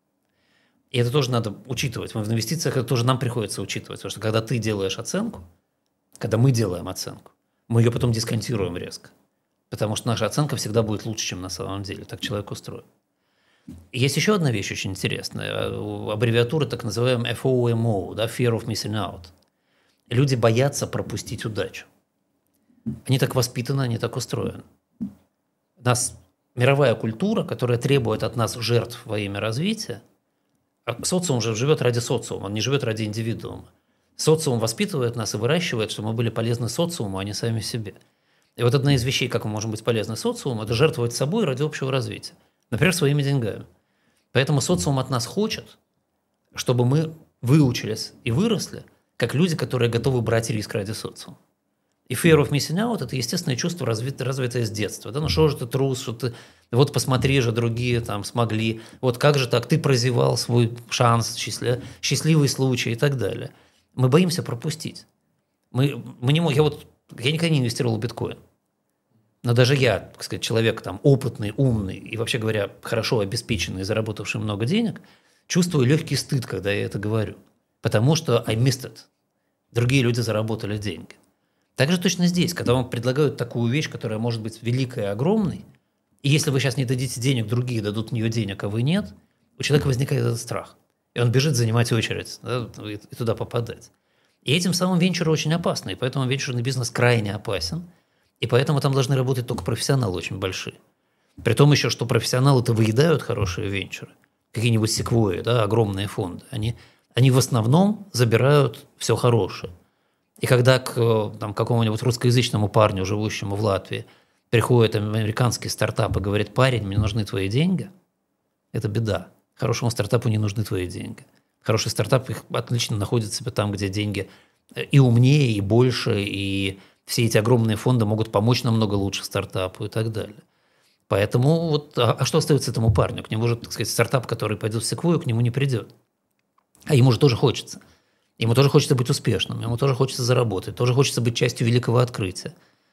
И это тоже надо учитывать. Мы в инвестициях это тоже нам приходится учитывать, потому что когда ты делаешь оценку, когда мы делаем оценку, мы ее потом дисконтируем резко, потому что наша оценка всегда будет лучше, чем на самом деле. Так человек устроен. И есть еще одна вещь очень интересная. Аббревиатура так называемая эф о эм о, да, Fear of Missing Out. Люди боятся пропустить удачу. Они так воспитаны, они так устроены. У нас мировая культура, которая требует от нас жертв во имя развития, а социум же живет ради социума, он не живет ради индивидуума. Социум воспитывает нас и выращивает, чтобы мы были полезны социуму, а не сами себе. И вот одна из вещей, как мы можем быть полезны социуму, это жертвовать собой ради общего развития. Например, своими деньгами. Поэтому социум от нас хочет, чтобы мы выучились и выросли, как люди, которые готовы брать риск ради социума. И fear of missing out – это естественное чувство, развитое, развитое с детства. Да? Ну что же ты трус, что ты… Вот посмотри же, другие там смогли. Вот как же так, ты прозевал свой шанс, счастлив... счастливый случай и так далее. Мы боимся пропустить. Мы, мы не можем… Я, вот, я никогда не инвестировал в биткоин. Но даже я, так сказать, человек там, опытный, умный и, вообще говоря, хорошо обеспеченный, заработавший много денег, чувствую легкий стыд, когда я это говорю, потому что I missed it. Другие люди заработали деньги. Так же точно здесь, когда вам предлагают такую вещь, которая может быть великой и огромной, и если вы сейчас не дадите денег, другие дадут в нее денег, а вы нет, у человека возникает этот страх. И он бежит занимать очередь, да, и туда попадать. И этим самым венчуры очень опасны, и поэтому венчурный бизнес крайне опасен, и поэтому там должны работать только профессионалы очень большие. При том еще, что профессионалы-то выедают хорошие венчуры, какие-нибудь секвойи, да, огромные фонды. Они, они в основном забирают все хорошее. И когда к там, какому-нибудь русскоязычному парню, живущему в Латвии, приходит американский стартап и говорит: парень, мне нужны твои деньги, это беда. Хорошему стартапу не нужны твои деньги. Хороший стартап их отлично находит себе там, где деньги и умнее, и больше, и все эти огромные фонды могут помочь намного лучше стартапу и так далее. Поэтому вот, а, а что остается этому парню? К нему же, так сказать, стартап, который пойдет в секвойю, к нему не придет. А ему же тоже хочется. Ему тоже хочется быть успешным, ему тоже хочется заработать, тоже хочется быть частью великого открытия.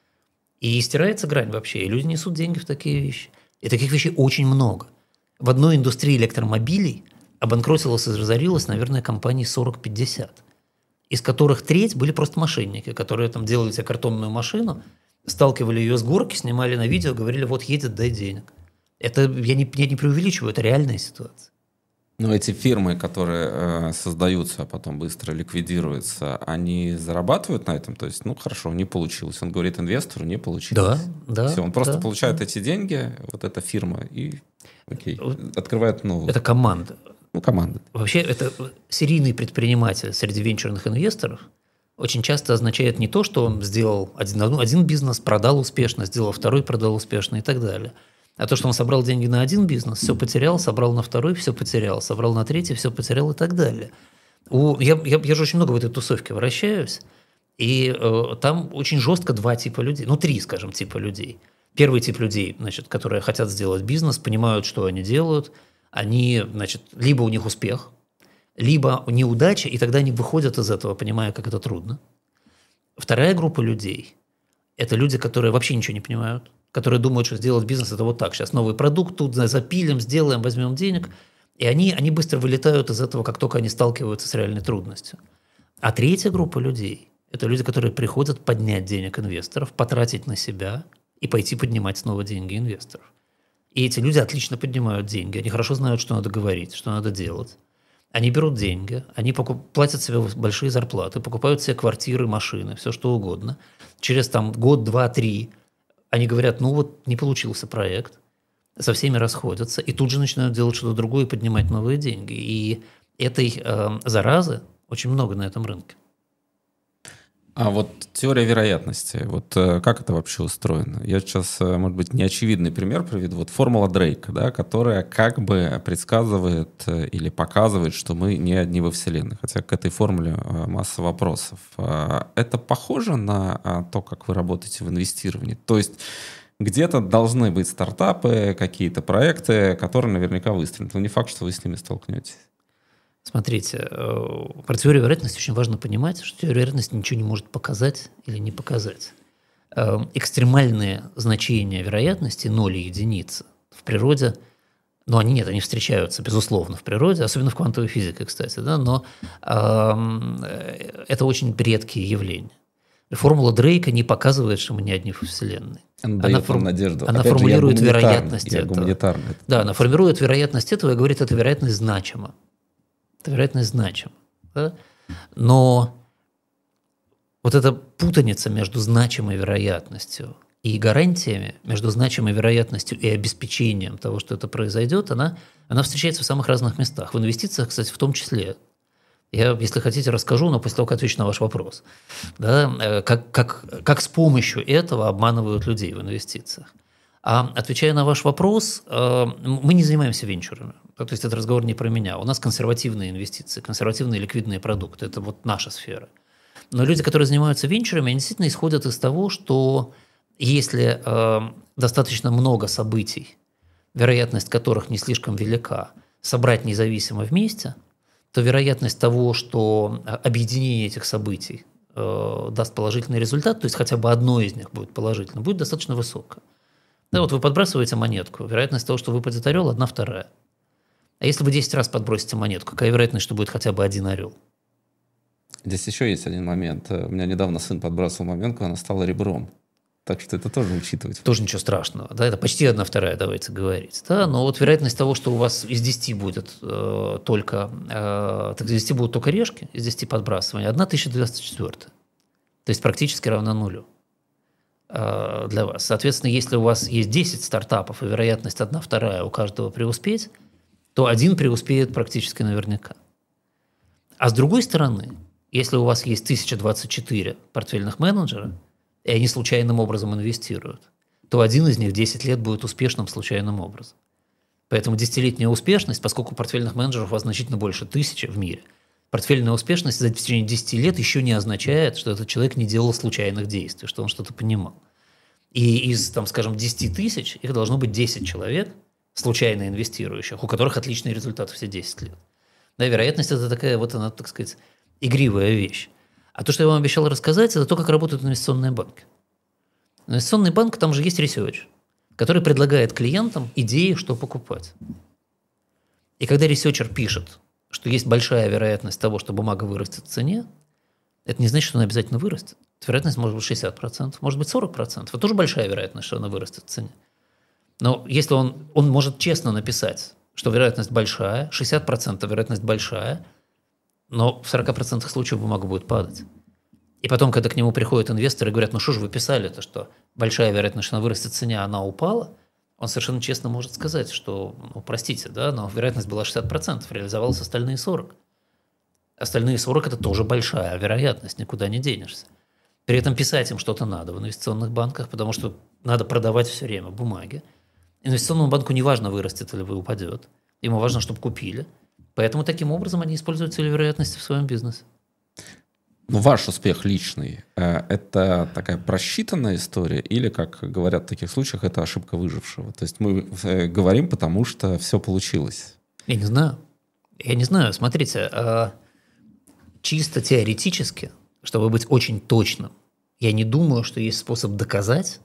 И стирается грань вообще, и люди несут деньги в такие вещи. И таких вещей очень много. В одной индустрии электромобилей обанкротилась и разорилась, наверное, компаний сорок-пятьдесят, из которых треть были просто мошенники, которые там делали себе картонную машину, сталкивали ее с горки, снимали на видео, говорили: вот едет, дай денег. Это я не, я не преувеличиваю, это реальная ситуация. Но эти фирмы, которые э, создаются, а потом быстро ликвидируются, они зарабатывают на этом? То есть, ну хорошо, не получилось. Он говорит инвестору: не получилось. Да, да. Все, он просто да, получает да. эти деньги, вот эта фирма, и окей, открывает новую. Это команда. Ну, команда. Вообще, это серийный предприниматель среди венчурных инвесторов очень часто означает не то, что он сделал один, один бизнес, продал успешно, сделал второй, продал успешно и так далее, а то, что он собрал деньги на один бизнес, все потерял, собрал на второй, все потерял, собрал на третий, все потерял и так далее. У, я, я, я же очень много в этой тусовке вращаюсь, и э, там очень жестко два типа людей, ну, три, скажем, типа людей. Первый тип людей, значит, которые хотят сделать бизнес, понимают, что они делают, они, значит, либо у них успех, либо неудача, и тогда они выходят из этого, понимая, как это трудно. Вторая группа людей – это люди, которые вообще ничего не понимают, которые думают, что сделать бизнес – это вот так. Сейчас новый продукт, тут запилим, сделаем, возьмем денег. И они, они быстро вылетают из этого, как только они сталкиваются с реальной трудностью. А третья группа людей – это люди, которые приходят поднять денег инвесторов, потратить на себя и пойти поднимать снова деньги инвесторов. И эти люди отлично поднимают деньги, они хорошо знают, что надо говорить, что надо делать. Они берут деньги, они покуп... платят себе большие зарплаты, покупают себе квартиры, машины, все что угодно. Через там, год, два, три они говорят: ну вот не получился проект, со всеми расходятся, и тут же начинают делать что-то другое и поднимать новые деньги. И этой э, заразы очень много на этом рынке. А вот теория вероятности, вот э, как это вообще устроено? Я сейчас, э, может быть, неочевидный пример приведу. Вот формула Дрейка, да, которая как бы предсказывает э, или показывает, что мы не одни во Вселенной. Хотя к этой формуле э, масса вопросов. Э, это похоже на э, то, как вы работаете в инвестировании? То есть где-то должны быть стартапы, какие-то проекты, которые наверняка выстрелят. Но не факт, что вы с ними столкнетесь. Смотрите, про теорию вероятности очень важно понимать, что теория вероятности ничего не может показать или не показать. Экстремальные значения вероятности, ноль и единицы, в природе, ну, они нет, они встречаются, безусловно, в природе, особенно в квантовой физике, кстати, да, но э, это очень редкие явления. Формула Дрейка не показывает, что мы не одни во Вселенной. Она, она, фор... надежду. она Опять формулирует же, я вероятность я этого. Это. Да, она формирует вероятность этого и говорит, эта вероятность значима. Эта вероятность значима. Да? Но вот эта путаница между значимой вероятностью и гарантиями, между значимой вероятностью и обеспечением того, что это произойдет, она, она встречается в самых разных местах. В инвестициях, кстати, в том числе. Я, если хотите, расскажу, но после того, как отвечу на ваш вопрос. Да, как, как, как с помощью этого обманывают людей в инвестициях. А отвечая на ваш вопрос, мы не занимаемся венчурами. То есть это разговор не про меня. У нас консервативные инвестиции, консервативные ликвидные продукты. Это вот наша сфера. Но люди, которые занимаются венчурами, они действительно исходят из того, что если достаточно много событий, вероятность которых не слишком велика, собрать независимо вместе, то вероятность того, что объединение этих событий э, даст положительный результат, то есть хотя бы одно из них будет положительным, будет достаточно высокая. Да, вот вы подбрасываете монетку, вероятность того, что выпадет орел, одна вторая. А если вы десять раз подбросите монетку, какая вероятность, что будет хотя бы один орел? Здесь еще есть один момент. У меня недавно сын подбрасывал монетку, она стала ребром. Так что это тоже учитывать. Тоже ничего страшного. Да? Это почти одна вторая, давайте говорить. Да? Но вот вероятность того, что у вас из десяти будет э, только, э, так из десяти будут только решки, из десяти подбрасывания, одна тысяча двадцать четыре. То есть практически равна нулю э, для вас. Соответственно, если у вас есть десять стартапов и вероятность одна вторая у каждого преуспеть, то один преуспеет практически наверняка. А с другой стороны, если у вас есть тысяча двадцать четыре портфельных менеджера, и они случайным образом инвестируют, то один из них десять лет будет успешным случайным образом. Поэтому десятилетняя успешность, поскольку портфельных менеджеров у вас значительно больше тысячи в мире, портфельная успешность за течение десяти лет еще не означает, что этот человек не делал случайных действий, что он что-то понимал. И из, там, скажем, десяти тысяч их должно быть десять человек, случайно инвестирующих, у которых отличные результаты все десять лет. Да, вероятность – это такая вот она, так сказать, игривая вещь. А то, что я вам обещал рассказать, это то, как работают инвестиционные банки. Инвестиционный банк, там же есть ресерч, который предлагает клиентам идеи, что покупать. И когда ресерчер пишет, что есть большая вероятность того, что бумага вырастет в цене, это не значит, что она обязательно вырастет. Эта вероятность может быть шестьдесят процентов, может быть сорок процентов. Это тоже большая вероятность, что она вырастет в цене. Но если он, он может честно написать, что вероятность большая, шестьдесят процентов вероятность большая, но в сорока процентах случаев бумага будет падать. И потом, когда к нему приходят инвесторы и говорят, ну что же вы писали-то, что большая вероятность, что она вырастет в цене, а она упала, он совершенно честно может сказать, что, ну, простите, да, но вероятность была шестьдесят процентов, реализовалось остальные сорок процентов. Остальные сорок процентов – это тоже большая вероятность, никуда не денешься. При этом писать им что-то надо в инвестиционных банках, потому что надо продавать все время бумаги. Инвестиционному банку не важно, вырастет или упадет. Ему важно, чтобы купили. Поэтому таким образом они используют цель вероятности в своем бизнесе. Ну, ваш успех личный – это такая просчитанная история или, как говорят в таких случаях, это ошибка выжившего? То есть мы говорим, потому что все получилось. Я не знаю. Я не знаю. Смотрите, чисто теоретически, чтобы быть очень точным, я не думаю, что есть способ доказать,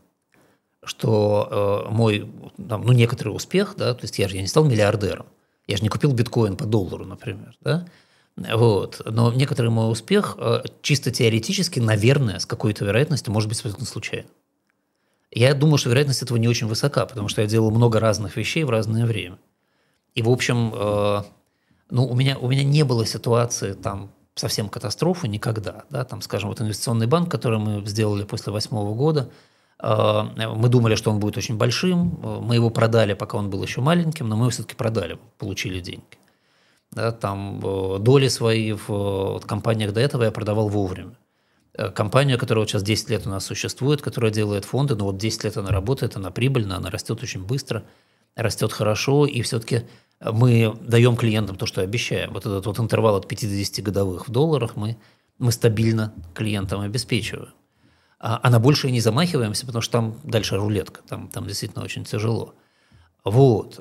что мой, ну, некоторый успех, да, то есть я же я не стал миллиардером. Я же не купил биткоин по доллару, например, да? Вот. Но некоторый мой успех чисто теоретически, наверное, с какой-то вероятностью может быть абсолютно случайным. Я думаю, что вероятность этого не очень высока, потому что я делал много разных вещей в разное время. И, в общем, ну, у меня, у меня не было ситуации там совсем катастрофы никогда. Да? Там, скажем, вот инвестиционный банк, который мы сделали после восьмого года, мы думали, что он будет очень большим, мы его продали, пока он был еще маленьким, но мы его все-таки продали, получили деньги. Да, там доли свои в компаниях до этого я продавал вовремя. Компания, которая вот сейчас десять лет у нас существует, которая делает фонды, но вот десять лет она работает, она прибыльна, она растет очень быстро, растет хорошо, и все-таки мы даем клиентам то, что обещаем. Вот этот вот интервал от пяти до десяти годовых в долларах мы, мы стабильно клиентам обеспечиваем. А на большее не замахиваемся, потому что там дальше рулетка, там, там действительно очень тяжело. Вот.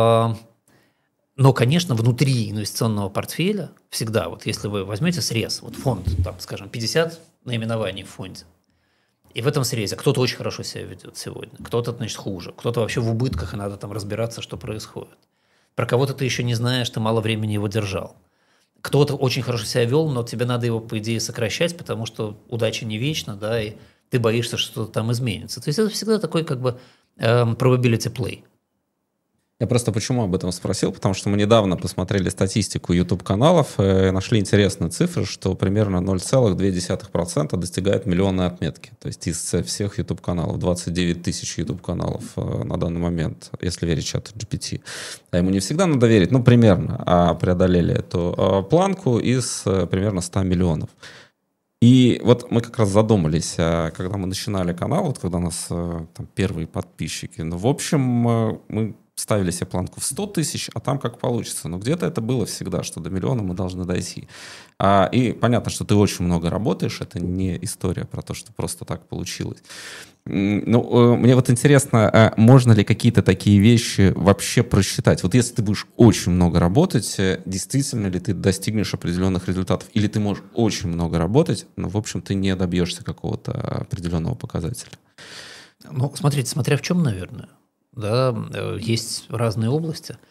Но, конечно, внутри инвестиционного портфеля всегда, вот если вы возьмете срез, вот фонд, там, скажем, пятьдесят наименований в фонде, и в этом срезе кто-то очень хорошо себя ведет сегодня, кто-то, значит, хуже, кто-то вообще в убытках, и надо там разбираться, что происходит. Про кого-то ты еще не знаешь, ты мало времени его держал. Кто-то очень хорошо себя вел, но тебе надо его, по идее, сокращать, потому что удача не вечна, да, и ты боишься, что что-то там изменится. То есть это всегда такой как бы эм, probability play. Я просто почему об этом спросил, потому что мы недавно посмотрели статистику YouTube-каналов и нашли интересную цифру, что примерно ноль целых две десятых процента достигают миллионной отметки. То есть из всех YouTube-каналов, двадцать девять тысяч YouTube-каналов на данный момент, если верить чату джи пи ти. А ему не всегда надо верить, ну примерно, а преодолели эту планку из примерно ста миллионов. И вот мы как раз задумались, когда мы начинали канал, вот когда у нас там первые подписчики, ну в общем мы ставили себе планку в сто тысяч, а там как получится. Но где-то это было всегда, что до миллиона мы должны дойти. А, и понятно, что ты очень много работаешь, это не история про то, что просто так получилось. Ну, мне вот интересно, а можно ли какие-то такие вещи вообще просчитать? Вот если ты будешь очень много работать, действительно ли ты достигнешь определенных результатов? Или ты можешь очень много работать, но, в общем, ты не добьешься какого-то определенного показателя? Ну, смотрите, смотря в чем, наверное. Да, есть разные области.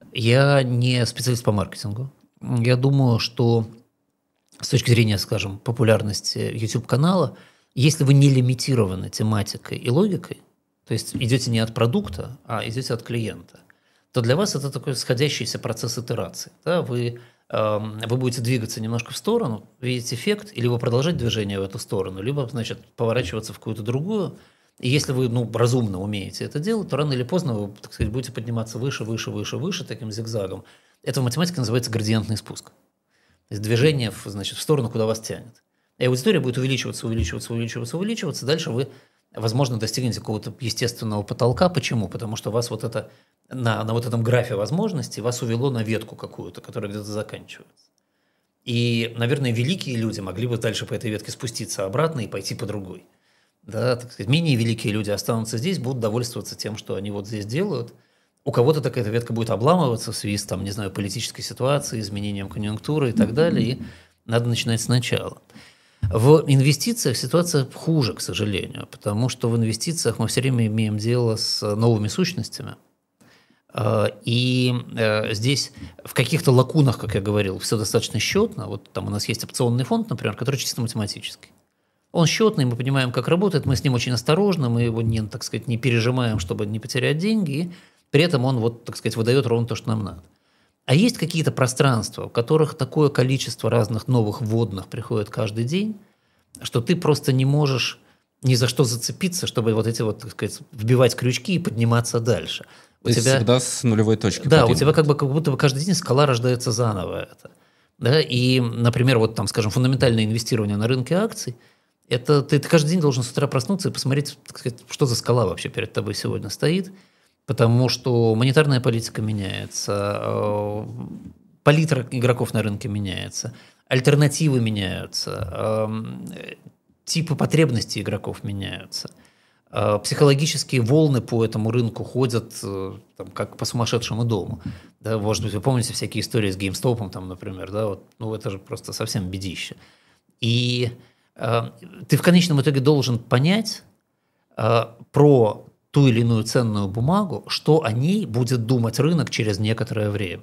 Я не специалист по маркетингу. Я думаю, что с точки зрения, скажем, популярности YouTube-канала, если вы не лимитированы тематикой и логикой, то есть идете не от продукта, а идете от клиента, то для вас это такой сходящийся процесс итерации. Да? Вы, э, вы будете двигаться немножко в сторону, видите эффект, или вы продолжать движение в эту сторону, либо, значит, поворачиваться в какую-то другую. И если вы ну, разумно умеете это делать, то рано или поздно вы, так сказать, будете подниматься выше, выше, выше, выше таким зигзагом. Это в математике называется градиентный спуск. То есть движение, значит, в сторону, куда вас тянет. И аудитория будет увеличиваться, увеличиваться, увеличиваться, увеличиваться. Дальше вы, возможно, достигнете какого-то естественного потолка. Почему? Потому что вас вот это, на, на вот этом графе возможностей вас увело на ветку какую-то, которая где-то заканчивается. И, наверное, великие люди могли бы дальше по этой ветке спуститься обратно и пойти по другой. Да, так сказать, менее великие люди останутся здесь, будут довольствоваться тем, что они вот здесь делают. У кого-то такая ветка будет обламываться в связи с, там, не знаю, политической ситуацией, изменением конъюнктуры и так далее, и надо начинать сначала. В инвестициях ситуация хуже, к сожалению, потому что в инвестициях мы все время имеем дело с новыми сущностями, и здесь в каких-то лакунах, как я говорил, все достаточно счетно. Вот там у нас есть опционный фонд, например, который чисто математический. Он счетный, мы понимаем, как работает, мы с ним очень осторожны, мы его не, так сказать, не пережимаем, чтобы не потерять деньги, и при этом он, вот, так сказать, выдает ровно то, что нам надо. А есть какие-то пространства, в которых такое количество разных новых вводных приходит каждый день, что ты просто не можешь ни за что зацепиться, чтобы вот эти вот, так сказать, вбивать крючки и подниматься дальше. У То тебя... есть всегда с нулевой точки. Да, поднимать. У тебя как бы как будто бы каждый день скала рождается заново. Это. Да? И, например, вот там, скажем, фундаментальное инвестирование на рынке акций, это ты, ты каждый день должен с утра проснуться и посмотреть, так сказать, что за скала вообще перед тобой сегодня стоит, потому что монетарная политика меняется, палитра игроков на рынке меняется, альтернативы меняются, типы потребностей игроков меняются, психологические волны по этому рынку ходят там, как по сумасшедшему дому. Да, может быть, вы помните всякие истории с GameStop, там, например, да, вот, ну это же просто совсем бедище. И ты в конечном итоге должен понять э, про ту или иную ценную бумагу, что о ней будет думать рынок через некоторое время.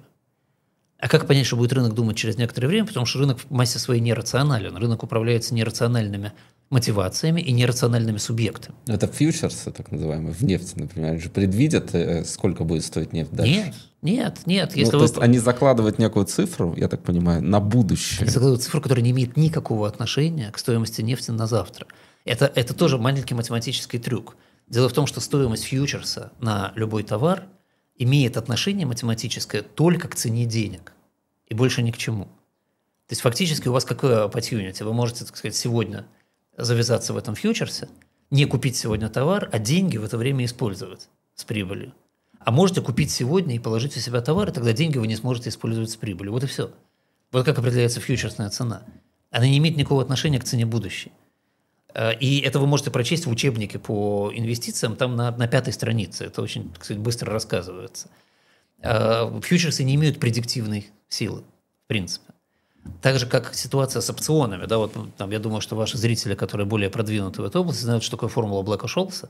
А как понять, что будет рынок думать через некоторое время? Потому что рынок в массе своей нерационален. Рынок управляется нерациональными мотивациями и нерациональными субъектами. Это фьючерсы, так называемые, в нефти, например. Они же предвидят, сколько будет стоить нефть дальше. Нет, нет, нет. Ну, то вы... есть они закладывают некую цифру, я так понимаю, на будущее. Они закладывают цифру, которая не имеет никакого отношения к стоимости нефти на завтра. Это, это тоже маленький математический трюк. Дело в том, что стоимость фьючерса на любой товар имеет отношение математическое только к цене денег и больше ни к чему. То есть фактически у вас какое opportunity? Вы можете, так сказать, сегодня завязаться в этом фьючерсе, не купить сегодня товар, а деньги в это время использовать с прибылью. А можете купить сегодня и положить у себя товар, и тогда деньги вы не сможете использовать с прибылью. Вот и все. Вот как определяется фьючерсная цена. Она не имеет никакого отношения к цене будущей. И это вы можете прочесть в учебнике по инвестициям, там на, на пятой странице. Это очень, так сказать, быстро рассказывается. Фьючерсы не имеют предиктивной силы, в принципе. Так же, как ситуация с опционами. Да, вот, там, я думаю, что ваши зрители, которые более продвинуты в этой области, знают, что такое формула Блэка-Шолса.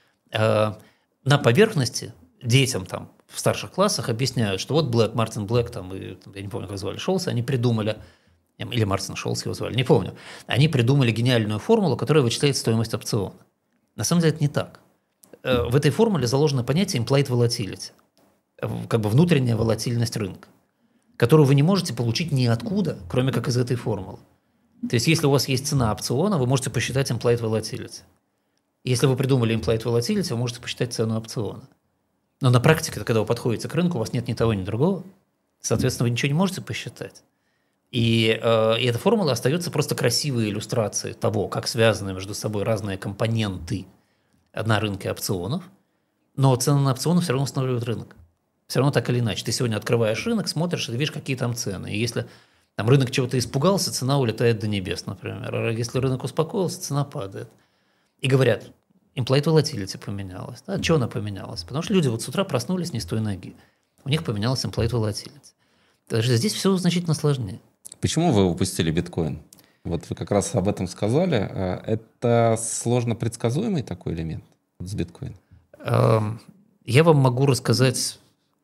На поверхности детям там, в старших классах объясняют, что вот Блэк, Мартин Блэк, там, и, там, я не помню, как звали Шолса, они придумали, или Мартин Шолс его звали, не помню, они придумали гениальную формулу, которая вычисляет стоимость опциона. На самом деле это не так. В этой формуле заложено понятие implied volatility, как бы внутренняя волатильность рынка, которую вы не можете получить ниоткуда, кроме как из этой формулы. То есть, если у вас есть цена опциона, вы можете посчитать implied volatility. Если вы придумали implied volatility, вы можете посчитать цену опциона. Но на практике, когда вы подходите к рынку, у вас нет ни того, ни другого. Соответственно, вы ничего не можете посчитать. И, э, и эта формула остается просто красивой иллюстрацией того, как связаны между собой разные компоненты на рынке опционов. Но цены на опционы все равно устанавливает рынок. Все равно так или иначе. Ты сегодня открываешь рынок, смотришь и видишь, какие там цены. И если там рынок чего-то испугался, цена улетает до небес, например. А если рынок успокоился, цена падает. И говорят, implied volatility поменялась. Да? Чего она поменялась? Потому что люди вот с утра проснулись не с той ноги. У них поменялась implied volatility. Даже здесь все значительно сложнее. Почему вы упустили биткоин? Вот вы как раз об этом сказали. Это сложно предсказуемый такой элемент с биткоином? Я вам могу рассказать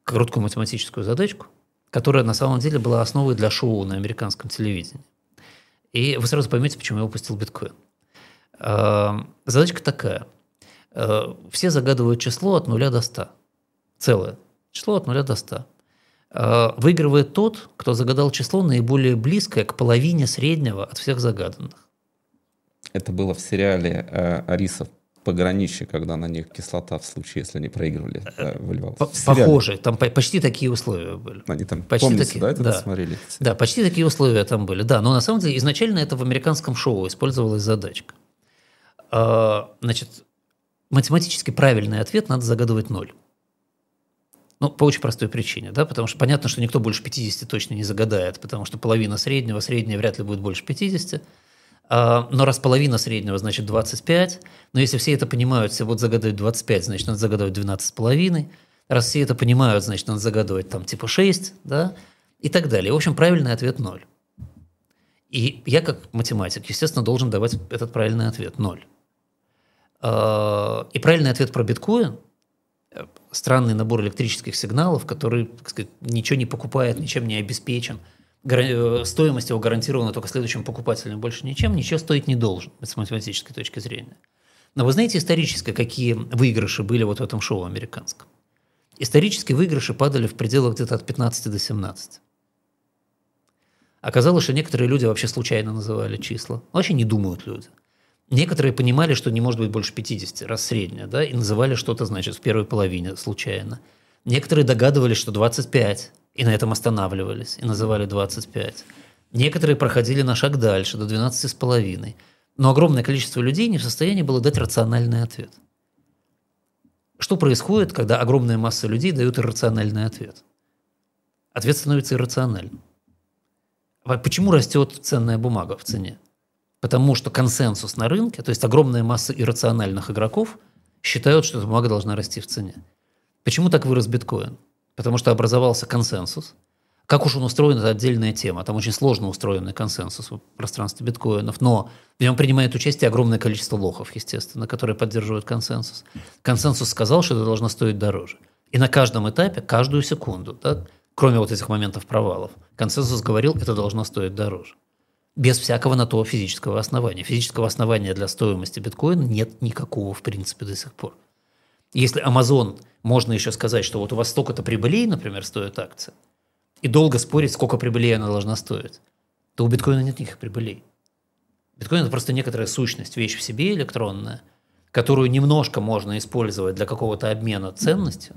короткую математическую задачку, которая на самом деле была основой для шоу на американском телевидении. И вы сразу поймете, почему я упустил биткоин. Задачка такая. Все загадывают число от нуля до ста. Целое. Число от нуля до ста. Выигрывает тот, кто загадал число наиболее близкое к половине среднего от всех загаданных. Это было в сериале э, «Ариса пограничье», когда на них кислота в случае, если они проигрывали, э, выливалась. Похоже, там почти такие условия были. Они там, почти помните, такие, да, это да. смотрели? Да, почти такие условия там были. Да, но на самом деле изначально это в американском шоу использовалась задачка. А, значит, математически правильный ответ надо загадывать ноль. Ну, по очень простой причине, да, потому что понятно, что никто больше пятидесяти точно не загадает, потому что половина среднего, средняя вряд ли будет больше пятидесяти. А, но раз половина среднего, значит двадцать пять. Но если все это понимают, все будут загадывать двадцать пять, значит надо загадывать двенадцать с половиной. Раз все это понимают, значит надо загадывать там типа шесть, да, и так далее. В общем, правильный ответ ноль. И я как математик, естественно, должен давать этот правильный ответ ноль. А, и правильный ответ про биткоин – странный набор электрических сигналов, который, так сказать, ничего не покупает, ничем не обеспечен. Стоимость его гарантирована только следующим покупателям, больше ничем, ничего стоить не должен с математической точки зрения. Но вы знаете исторически, какие выигрыши были вот в этом шоу американском? Исторически выигрыши падали в пределах где-то от пятнадцати до семнадцати. Оказалось, что некоторые люди вообще случайно называли числа. Вообще не думают люди. Некоторые понимали, что не может быть больше пятидесяти, раз средняя, да, и называли что-то, значит, в первой половине случайно. Некоторые догадывались, что двадцать пять, и на этом останавливались, и называли двадцать пять. Некоторые проходили на шаг дальше, до двенадцати с половиной. Но огромное количество людей не в состоянии было дать рациональный ответ. Что происходит, когда огромная масса людей дают иррациональный ответ? Ответ становится иррациональным. Почему растет ценная бумага в цене? Потому что консенсус на рынке, то есть огромная масса иррациональных игроков, считают, что эта бумага должна расти в цене. Почему так вырос биткоин? Потому что образовался консенсус. Как уж он устроен, это отдельная тема. Там очень сложно устроенный консенсус в пространстве биткоинов, но в нем принимает участие огромное количество лохов, естественно, которые поддерживают консенсус. Консенсус сказал, что это должно стоить дороже. И на каждом этапе, каждую секунду, да, кроме вот этих моментов провалов, консенсус говорил, это должно стоить дороже. Без всякого на то физического основания. Физического основания для стоимости биткоина нет никакого, в принципе, до сих пор. Если Amazon, можно еще сказать, что вот у вас столько-то прибылей, например, стоит акция, и долго спорить, сколько прибылей она должна стоить, то у биткоина нет никаких прибылей. Биткоин – это просто некоторая сущность, вещь в себе электронная, которую немножко можно использовать для какого-то обмена ценностью.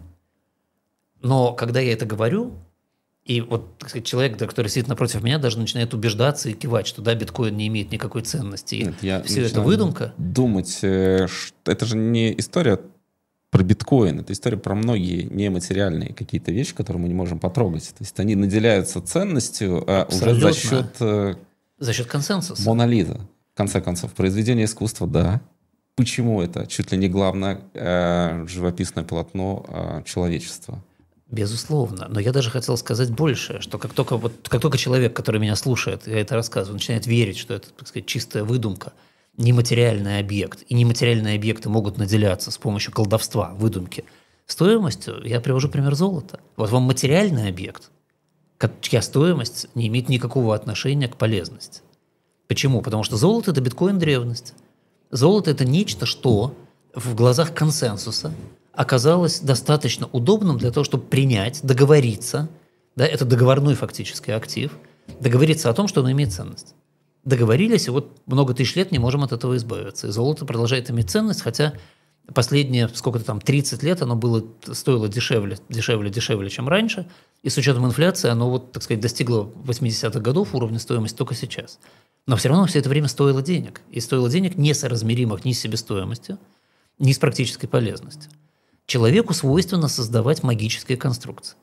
Но когда я это говорю, и вот, так сказать, человек, который сидит напротив меня, даже начинает убеждаться и кивать, что да, биткоин не имеет никакой ценности. Нет, я все это выдумка. Думать, что это же не история про биткоин, это история про многие нематериальные какие-то вещи, которые мы не можем потрогать. То есть они наделяются ценностью а уже за счет... За счет консенсуса. Монолита. В конце концов, произведение искусства, да. Почему это чуть ли не главное э, живописное полотно э, человечества? Безусловно. Но я даже хотел сказать больше, что как только, вот, как только человек, который меня слушает, я это рассказываю, начинает верить, что это, так сказать, чистая выдумка, нематериальный объект, и нематериальные объекты могут наделяться с помощью колдовства, выдумки, стоимостью, я привожу пример золота. Вот вам материальный объект, чья стоимость не имеет никакого отношения к полезности. Почему? Потому что золото – это биткоин древности. Золото – это нечто, что в глазах консенсуса оказалось достаточно удобным для того, чтобы принять, договориться, да, это договорной фактически актив, договориться о том, что оно имеет ценность. Договорились, и вот много тысяч лет не можем от этого избавиться. И золото продолжает иметь ценность, хотя последние, сколько-то там, тридцать лет оно было, стоило дешевле, дешевле, дешевле, чем раньше, и с учетом инфляции оно, вот, так сказать, достигло восьмидесятых годов уровня стоимости только сейчас. Но все равно все это время стоило денег. И стоило денег несоразмеримых ни с себестоимостью, ни с практической полезностью. Человеку свойственно создавать магические конструкции.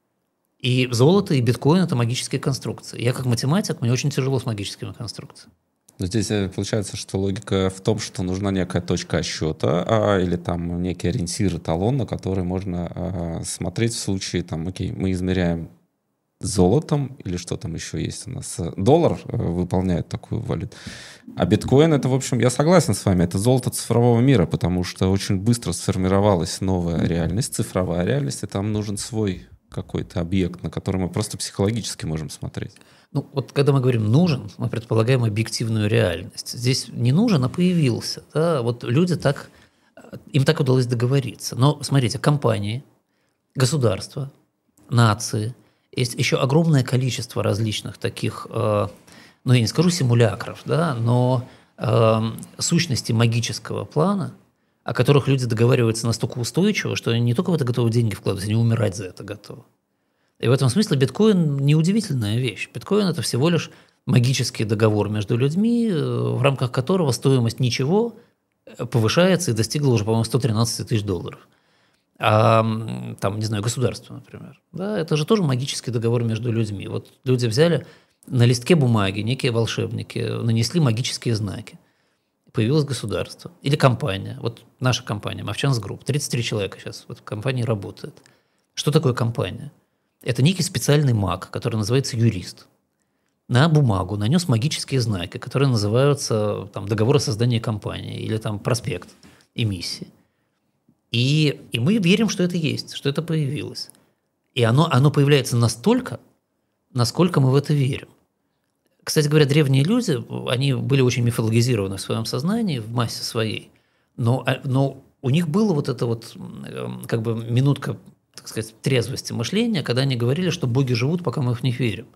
И золото, и биткоин – это магические конструкции. Я как математик, мне очень тяжело с магическими конструкциями. Но здесь получается, что логика в том, что нужна некая точка отсчета а, или там некий ориентир, эталон, на который можно а, смотреть в случае, там, окей, мы измеряем золотом или что там еще есть у нас. Доллар а, выполняет такую валюту. А биткоин — это, в общем, я согласен с вами, это золото цифрового мира, потому что очень быстро сформировалась новая реальность, цифровая реальность, и там нужен свой какой-то объект, на который мы просто психологически можем смотреть? Ну, вот когда мы говорим «нужен», мы предполагаем объективную реальность. Здесь не нужен, а появился. Да? Вот люди так, им так удалось договориться. Но, смотрите, компании, государства, нации, есть еще огромное количество различных таких, э, ну, я не скажу симулякров, да, но э, сущностей магического плана, о которых люди договариваются настолько устойчиво, что они не только в это готовы деньги вкладывать, они умирать за это готовы. И в этом смысле биткоин – неудивительная вещь. Биткоин – это всего лишь магический договор между людьми, в рамках которого стоимость ничего повышается и достигла уже, по-моему, сто тринадцать тысяч долларов. А там, не знаю, государство, например. Да, это же тоже магический договор между людьми. Вот люди взяли на листке бумаги, некие волшебники, нанесли магические знаки. Появилось государство. Или компания. Вот наша компания, Мовчанс Групп. тридцать три человека сейчас в этой компании работает. Что такое компания? Это некий специальный маг, который называется юрист. На бумагу нанес магические знаки, которые называются там, договор о создании компании или там, проспект эмиссии. И, и мы верим, что это есть, что это появилось. И оно, оно появляется настолько, насколько мы в это верим. Кстати говоря, древние люди, они были очень мифологизированы в своем сознании, в массе своей, но, но у них была вот эта вот как бы минутка, так сказать, трезвости мышления, когда они говорили, что боги живут, пока мы в них верим.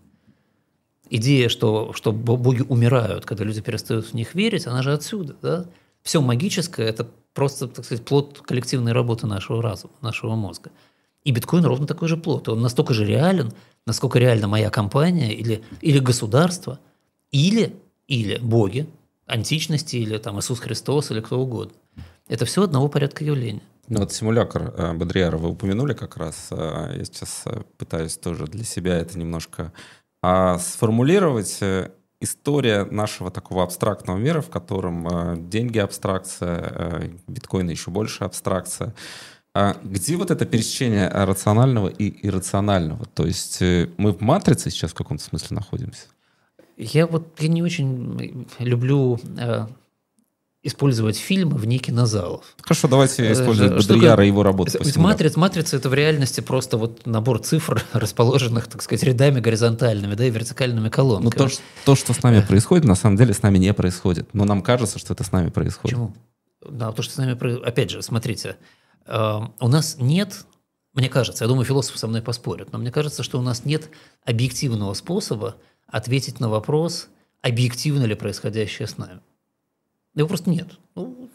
Идея, что, что боги умирают, когда люди перестают в них верить, она же отсюда. Да? Все магическое – это просто, так сказать, плод коллективной работы нашего разума, нашего мозга. И биткоин ровно такой же плод. Он настолько же реален, насколько реальна моя компания или, или государство, или, или боги античности, или там, Иисус Христос, или кто угодно. Это все одного порядка явления. Ну вот симулятор э, Бодрияра вы упомянули как раз. Э, я сейчас э, пытаюсь тоже для себя это немножко э, сформулировать. Э, история нашего такого абстрактного мира, в котором э, деньги абстракция, э, биткоин еще больше абстракция. А где вот это пересечение рационального и иррационального? То есть э, мы в матрице сейчас в каком-то смысле находимся? Я вот я не очень люблю э, использовать фильмы вне кинозалов. Хорошо, давайте использовать Бодрияра и его работу. Матрица, матрица – это в реальности просто вот набор цифр, расположенных, так сказать, рядами горизонтальными, да, и вертикальными колонками. Но то, то, что с нами происходит, на самом деле с нами не происходит. Но нам кажется, что это с нами происходит. Почему? Да, то, что с нами происходит. Опять же, смотрите, э, у нас нет, мне кажется, я думаю, философы со мной поспорят, но мне кажется, что у нас нет объективного способа ответить на вопрос, объективно ли происходящее с нами. Его просто нет. Ну,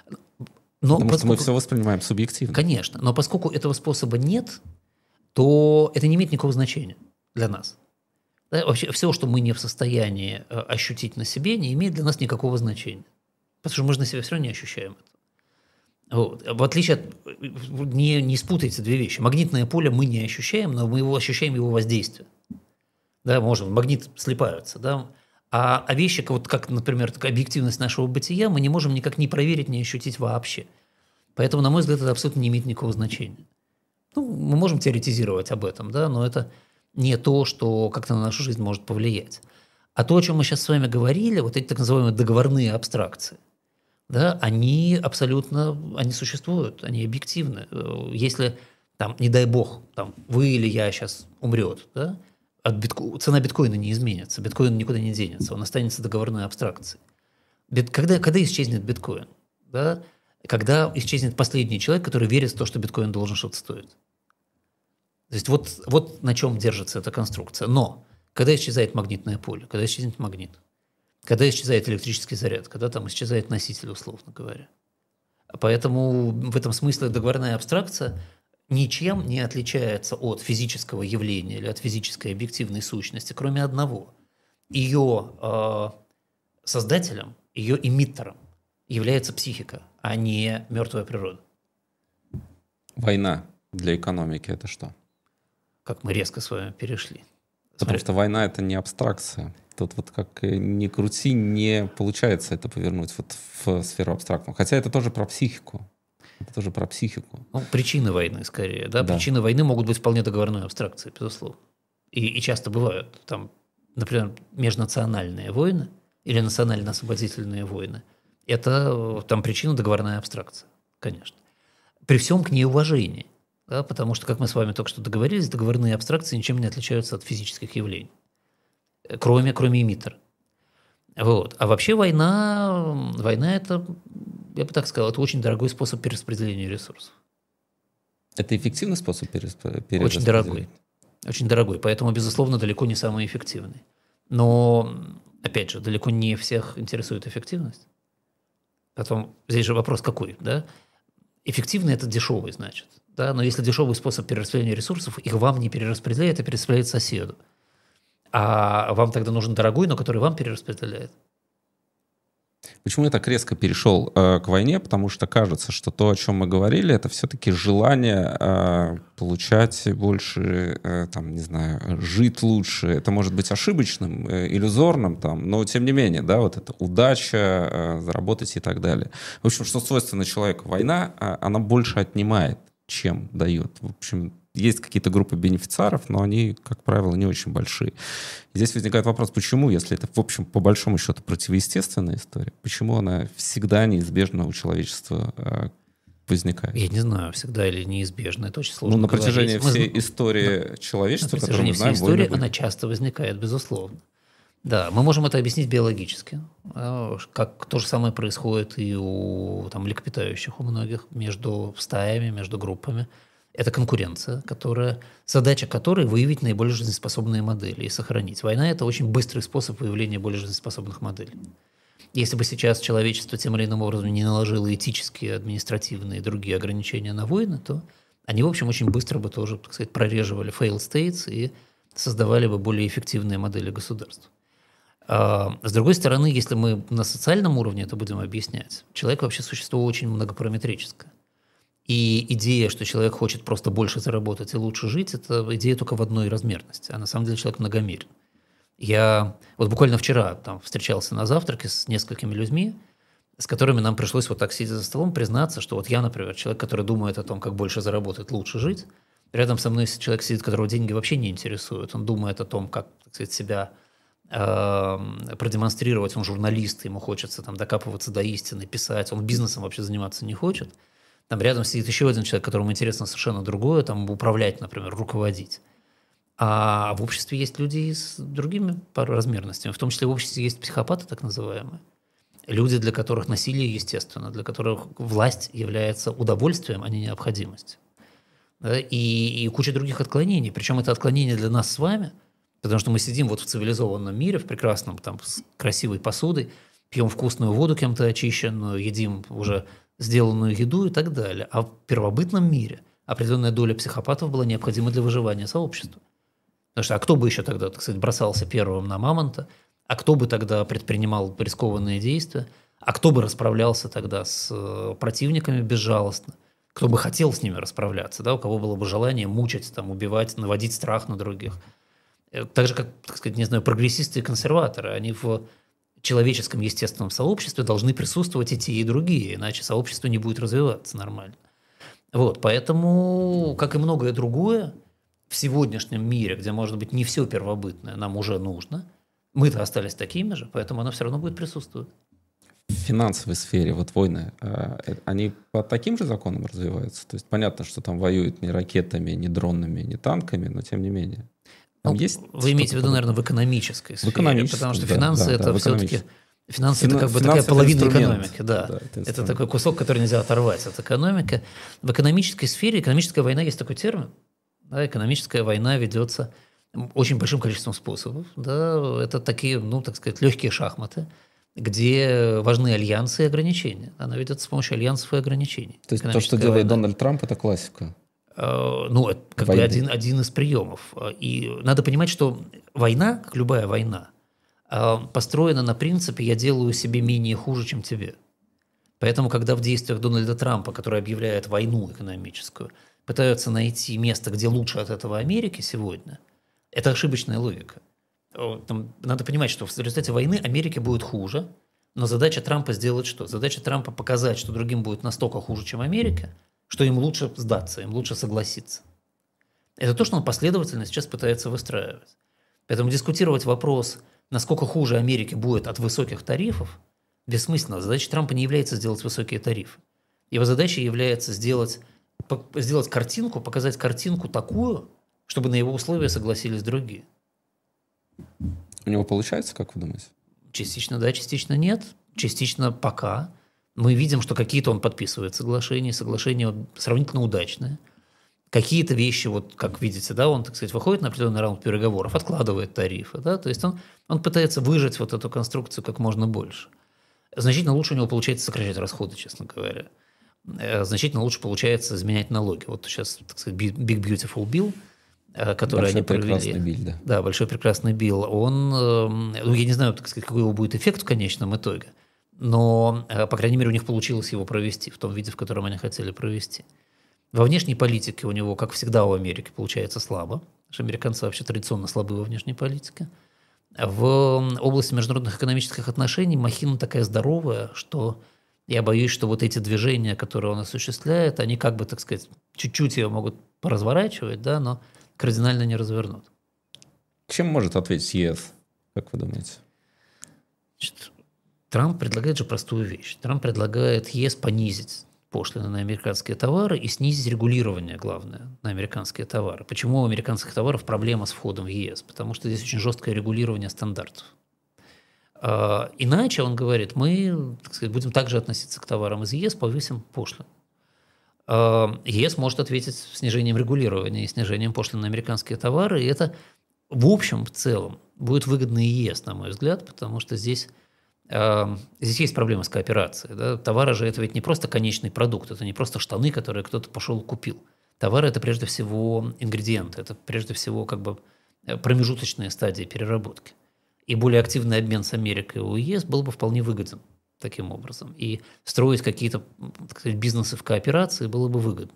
но Потому поскольку, что мы все воспринимаем субъективно. Конечно, но поскольку этого способа нет, то это не имеет никакого значения для нас. Да, вообще все, что мы не в состоянии ощутить на себе, не имеет для нас никакого значения. Потому что мы же на себе все равно не ощущаем это. Вот. В отличие от... Не, не спутайте две вещи. Магнитное поле мы не ощущаем, но мы его ощущаем его воздействие. Да, можем, магнит слипаются, да. А, а вещи, вот как, например, такая объективность нашего бытия, мы не можем никак не проверить, не ощутить вообще. Поэтому, на мой взгляд, это абсолютно не имеет никакого значения. Ну, мы можем теоретизировать об этом, да, но это не то, что как-то на нашу жизнь может повлиять. А то, о чем мы сейчас с вами говорили, вот эти так называемые договорные абстракции, да, они абсолютно, они существуют, они объективны. Если, там, не дай бог, там, вы или я сейчас умрет, да, от битко... цена биткоина не изменится, биткоин никуда не денется, он останется договорной абстракцией. Бит... Когда, когда исчезнет биткоин? Да? Когда исчезнет последний человек, который верит в то, что биткоин должен что-то стоить. То есть вот, вот на чем держится эта конструкция. Но когда исчезает магнитное поле, когда исчезнет магнит, когда исчезает электрический заряд, когда там исчезает носитель, условно говоря. Поэтому в этом смысле договорная абстракция ничем не отличается от физического явления или от физической объективной сущности, кроме одного. Ее э, создателем, ее эмиттером является психика, а не мертвая природа. Война для экономики – это что? Как мы резко с вами перешли. Потому Смотри. что война – это не абстракция. Тут вот как ни крути, не получается это повернуть вот в сферу абстрактную. Хотя это тоже про психику. Это тоже про психику. Ну, причины войны, скорее. Да? Да. Причины войны могут быть вполне договорной абстракцией, безусловно. И, и часто бывают. Там, например, межнациональные войны или национально-освободительные войны. Это там причина договорная абстракция, конечно. При всем к ней уважении. Да, потому что, как мы с вами только что договорились, договорные абстракции ничем не отличаются от физических явлений, кроме, кроме эмиттера. Вот. А вообще война, война – это, я бы так сказал, это очень дорогой способ перераспределения ресурсов. Это эффективный способ перераспределения? Очень дорогой. Очень дорогой, поэтому, безусловно, далеко не самый эффективный. Но, опять же, далеко не всех интересует эффективность. Потом, здесь же вопрос какой, да? Эффективный – это дешевый, значит. Да? Но если дешевый способ перераспределения ресурсов, их вам не перераспределяет, а перераспределяет соседу. А вам тогда нужен дорогой, но который вам перераспределяет. Почему я так резко перешел э, к войне? Потому что кажется, что то, о чем мы говорили, это все-таки желание э, получать больше, э, там, не знаю, жить лучше. Это может быть ошибочным, э, иллюзорным, там, но тем не менее, да, вот это удача, э, заработать и так далее. В общем, что свойственно человеку? Война, э, она больше отнимает, чем дает. В общем, есть какие-то группы бенефициаров, но они, как правило, не очень большие. И здесь возникает вопрос, почему, если это, в общем, по большому счету противоестественная история, почему она всегда неизбежно у человечества э, возникает? Я не знаю, всегда или неизбежно, это очень сложно Ну, на говорить. протяжении Мы... всей истории человечества, на протяжении всей знаем, истории войны... она часто возникает, безусловно. Да, мы можем это объяснить биологически, как то же самое происходит и у там, млекопитающих у многих, между стаями, между группами. Это конкуренция, которая, задача которой выявить наиболее жизнеспособные модели и сохранить. Война – это очень быстрый способ выявления более жизнеспособных моделей. Если бы сейчас человечество тем или иным образом не наложило этические, административные и другие ограничения на войны, то они, в общем, очень быстро бы тоже, так сказать, прореживали failed states и создавали бы более эффективные модели государств. А с другой стороны, если мы на социальном уровне это будем объяснять, человек вообще существо очень многопараметрическое. И идея, что человек хочет просто больше заработать и лучше жить, это идея только в одной размерности. А на самом деле человек многомерен. Я вот буквально вчера там встречался на завтраке с несколькими людьми, с которыми нам пришлось вот так, сидя за столом, признаться, что вот я, например, человек, который думает о том, как больше заработать, лучше жить. Рядом со мной человек сидит, которого деньги вообще не интересуют. Он думает о том, как, так сказать, себя э, продемонстрировать. Он журналист, ему хочется там докапываться до истины, писать. Он бизнесом вообще заниматься не хочет. Там рядом сидит еще один человек, которому интересно совершенно другое, там управлять, например, руководить. А в обществе есть люди с другими размерностями, в том числе в обществе есть психопаты так называемые. Люди, для которых насилие естественно, для которых власть является удовольствием, а не необходимостью. Да? И, и куча других отклонений. Причем это отклонение для нас с вами, потому что мы сидим вот в цивилизованном мире, в прекрасном, там, с красивой посудой, пьем вкусную воду кем-то очищенную, едим уже сделанную еду и так далее. А в первобытном мире определенная доля психопатов была необходима для выживания сообщества. Потому что а кто бы еще тогда, так сказать, бросался первым на мамонта, а кто бы тогда предпринимал рискованные действия, а кто бы расправлялся тогда с противниками безжалостно, кто бы хотел с ними расправляться, да, у кого было бы желание мучить, там, убивать, наводить страх на других. Так же, как, так сказать, не знаю, прогрессисты и консерваторы, они в человеческом естественном сообществе должны присутствовать и те, и другие, иначе сообщество не будет развиваться нормально. Вот, поэтому, как и многое другое, в сегодняшнем мире, где, может быть, не все первобытное нам уже нужно, мы-то остались такими же, поэтому оно все равно будет присутствовать. В финансовой сфере вот войны, они по таким же законам развиваются? То есть понятно, что там воюют не ракетами, не дронами, не танками, но тем не менее. Ну, есть вы имеете в виду, наверное, в экономической сфере, в экономической, потому что да, финансы да, это да, все-таки финансы Фина, это как бы такая половина экономики, да, да это, это такой кусок, который нельзя оторвать от экономики. В экономической сфере экономическая война есть такой термин, да, экономическая война ведется очень большим количеством способов, да, это такие, ну так сказать, легкие шахматы, где важны альянсы и ограничения. Она ведется с помощью альянсов и ограничений. То есть то, что делает война. Дональд Трамп, это классика. Ну, это как бы один, один из приемов. И надо понимать, что война, как любая война, построена на принципе «я делаю себе менее хуже, чем тебе». Поэтому, когда в действиях Дональда Трампа, который объявляет войну экономическую, пытаются найти место, где лучше от этого Америки сегодня, это ошибочная логика. Там, надо понимать, что в результате войны Америке будет хуже, но задача Трампа сделать что? Задача Трампа показать, что другим будет настолько хуже, чем Америка, что им лучше сдаться, им лучше согласиться. Это то, что он последовательно сейчас пытается выстраивать. Поэтому дискутировать вопрос, насколько хуже Америке будет от высоких тарифов, бессмысленно. Задача Трампа не является сделать высокие тарифы. Его задачей является сделать сделать картинку, показать картинку такую, чтобы на его условия согласились другие. У него получается, как вы думаете? Частично да, частично нет. Частично пока. Мы видим, что какие-то он подписывает соглашения, соглашения сравнительно удачные. Какие-то вещи, вот как видите, да, он, так сказать, выходит на определенный раунд переговоров, откладывает тарифы. Да, то есть он, он пытается выжать вот эту конструкцию как можно больше. Значительно лучше у него получается сокращать расходы, честно говоря. Значительно лучше получается изменять налоги. Вот сейчас, так сказать, Big Beautiful Bill, который большой они провели. Прекрасный билл, да. Да, большой прекрасный билл. Он, ну, я не знаю, так сказать, какой его будет эффект в конечном итоге, но, по крайней мере, у них получилось его провести в том виде, в котором они хотели провести. Во внешней политике у него, как всегда у Америки, получается слабо. Потому что американцы вообще традиционно слабы во внешней политике. В области международных экономических отношений махина такая здоровая, что я боюсь, что вот эти движения, которые он осуществляет, они как бы, так сказать, чуть-чуть ее могут поразворачивать, да, но кардинально не развернут. Чем может ответить ЕС, как вы думаете? Значит, Трамп предлагает же простую вещь. Трамп предлагает ЕС понизить пошлины на американские товары и снизить регулирование, главное, на американские товары. Почему у американских товаров проблема с входом в ЕС? Потому что здесь очень жесткое регулирование стандартов. А, иначе, он говорит, мы, так сказать, будем также относиться к товарам из ЕС, повысим пошлины. А, ЕС может ответить снижением регулирования и снижением пошлин на американские товары, и это в общем, в целом, будет выгодно и ЕС, на мой взгляд, потому что здесь Здесь есть проблема с кооперацией. Да? Товары же это ведь не просто конечный продукт, это не просто штаны, которые кто-то пошел купил. Товары – это прежде всего ингредиенты, это прежде всего как бы промежуточные стадии переработки. И более активный обмен с Америкой у ЕС был бы вполне выгоден таким образом. И строить какие-то, так сказать, бизнесы в кооперации было бы выгодно.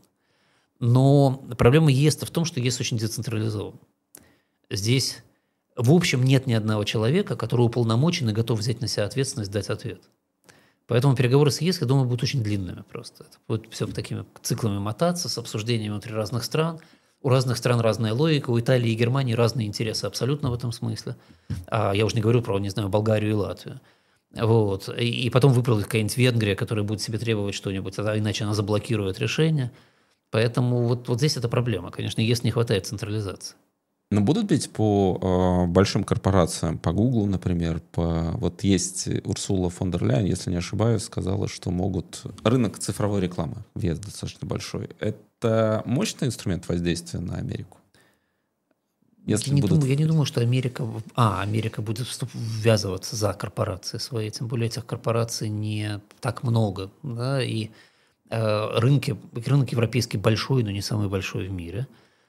Но проблема ЕС-то в том, что ЕС очень децентрализован. Здесь в общем нет ни одного человека, который уполномочен и готов взять на себя ответственность, дать ответ. Поэтому переговоры с ЕС, я думаю, будут очень длинными просто. Это будет все такими циклами мотаться, с обсуждением внутри разных стран. У разных стран разная логика, у Италии и Германии разные интересы абсолютно в этом смысле. А я уже не говорю про, не знаю, Болгарию и Латвию. Вот. И, и потом выправит какая-нибудь Венгрия, которая будет себе требовать что-нибудь, а иначе она заблокирует решение. Поэтому вот, вот здесь это проблема. Конечно, ЕС не хватает централизации. Но будут ведь по э, большим корпорациям, по Google, например, по... вот есть Урсула фон дер Ляйен, если не ошибаюсь, сказала, что могут... Рынок цифровой рекламы, вес достаточно большой. Это мощный инструмент воздействия на Америку? Если я, не будут... думаю, я не думаю, что Америка... А, Америка будет ввязываться за корпорации свои, тем более этих корпораций не так много. Да? И э, рынки, рынок европейский большой, но не самый большой в мире.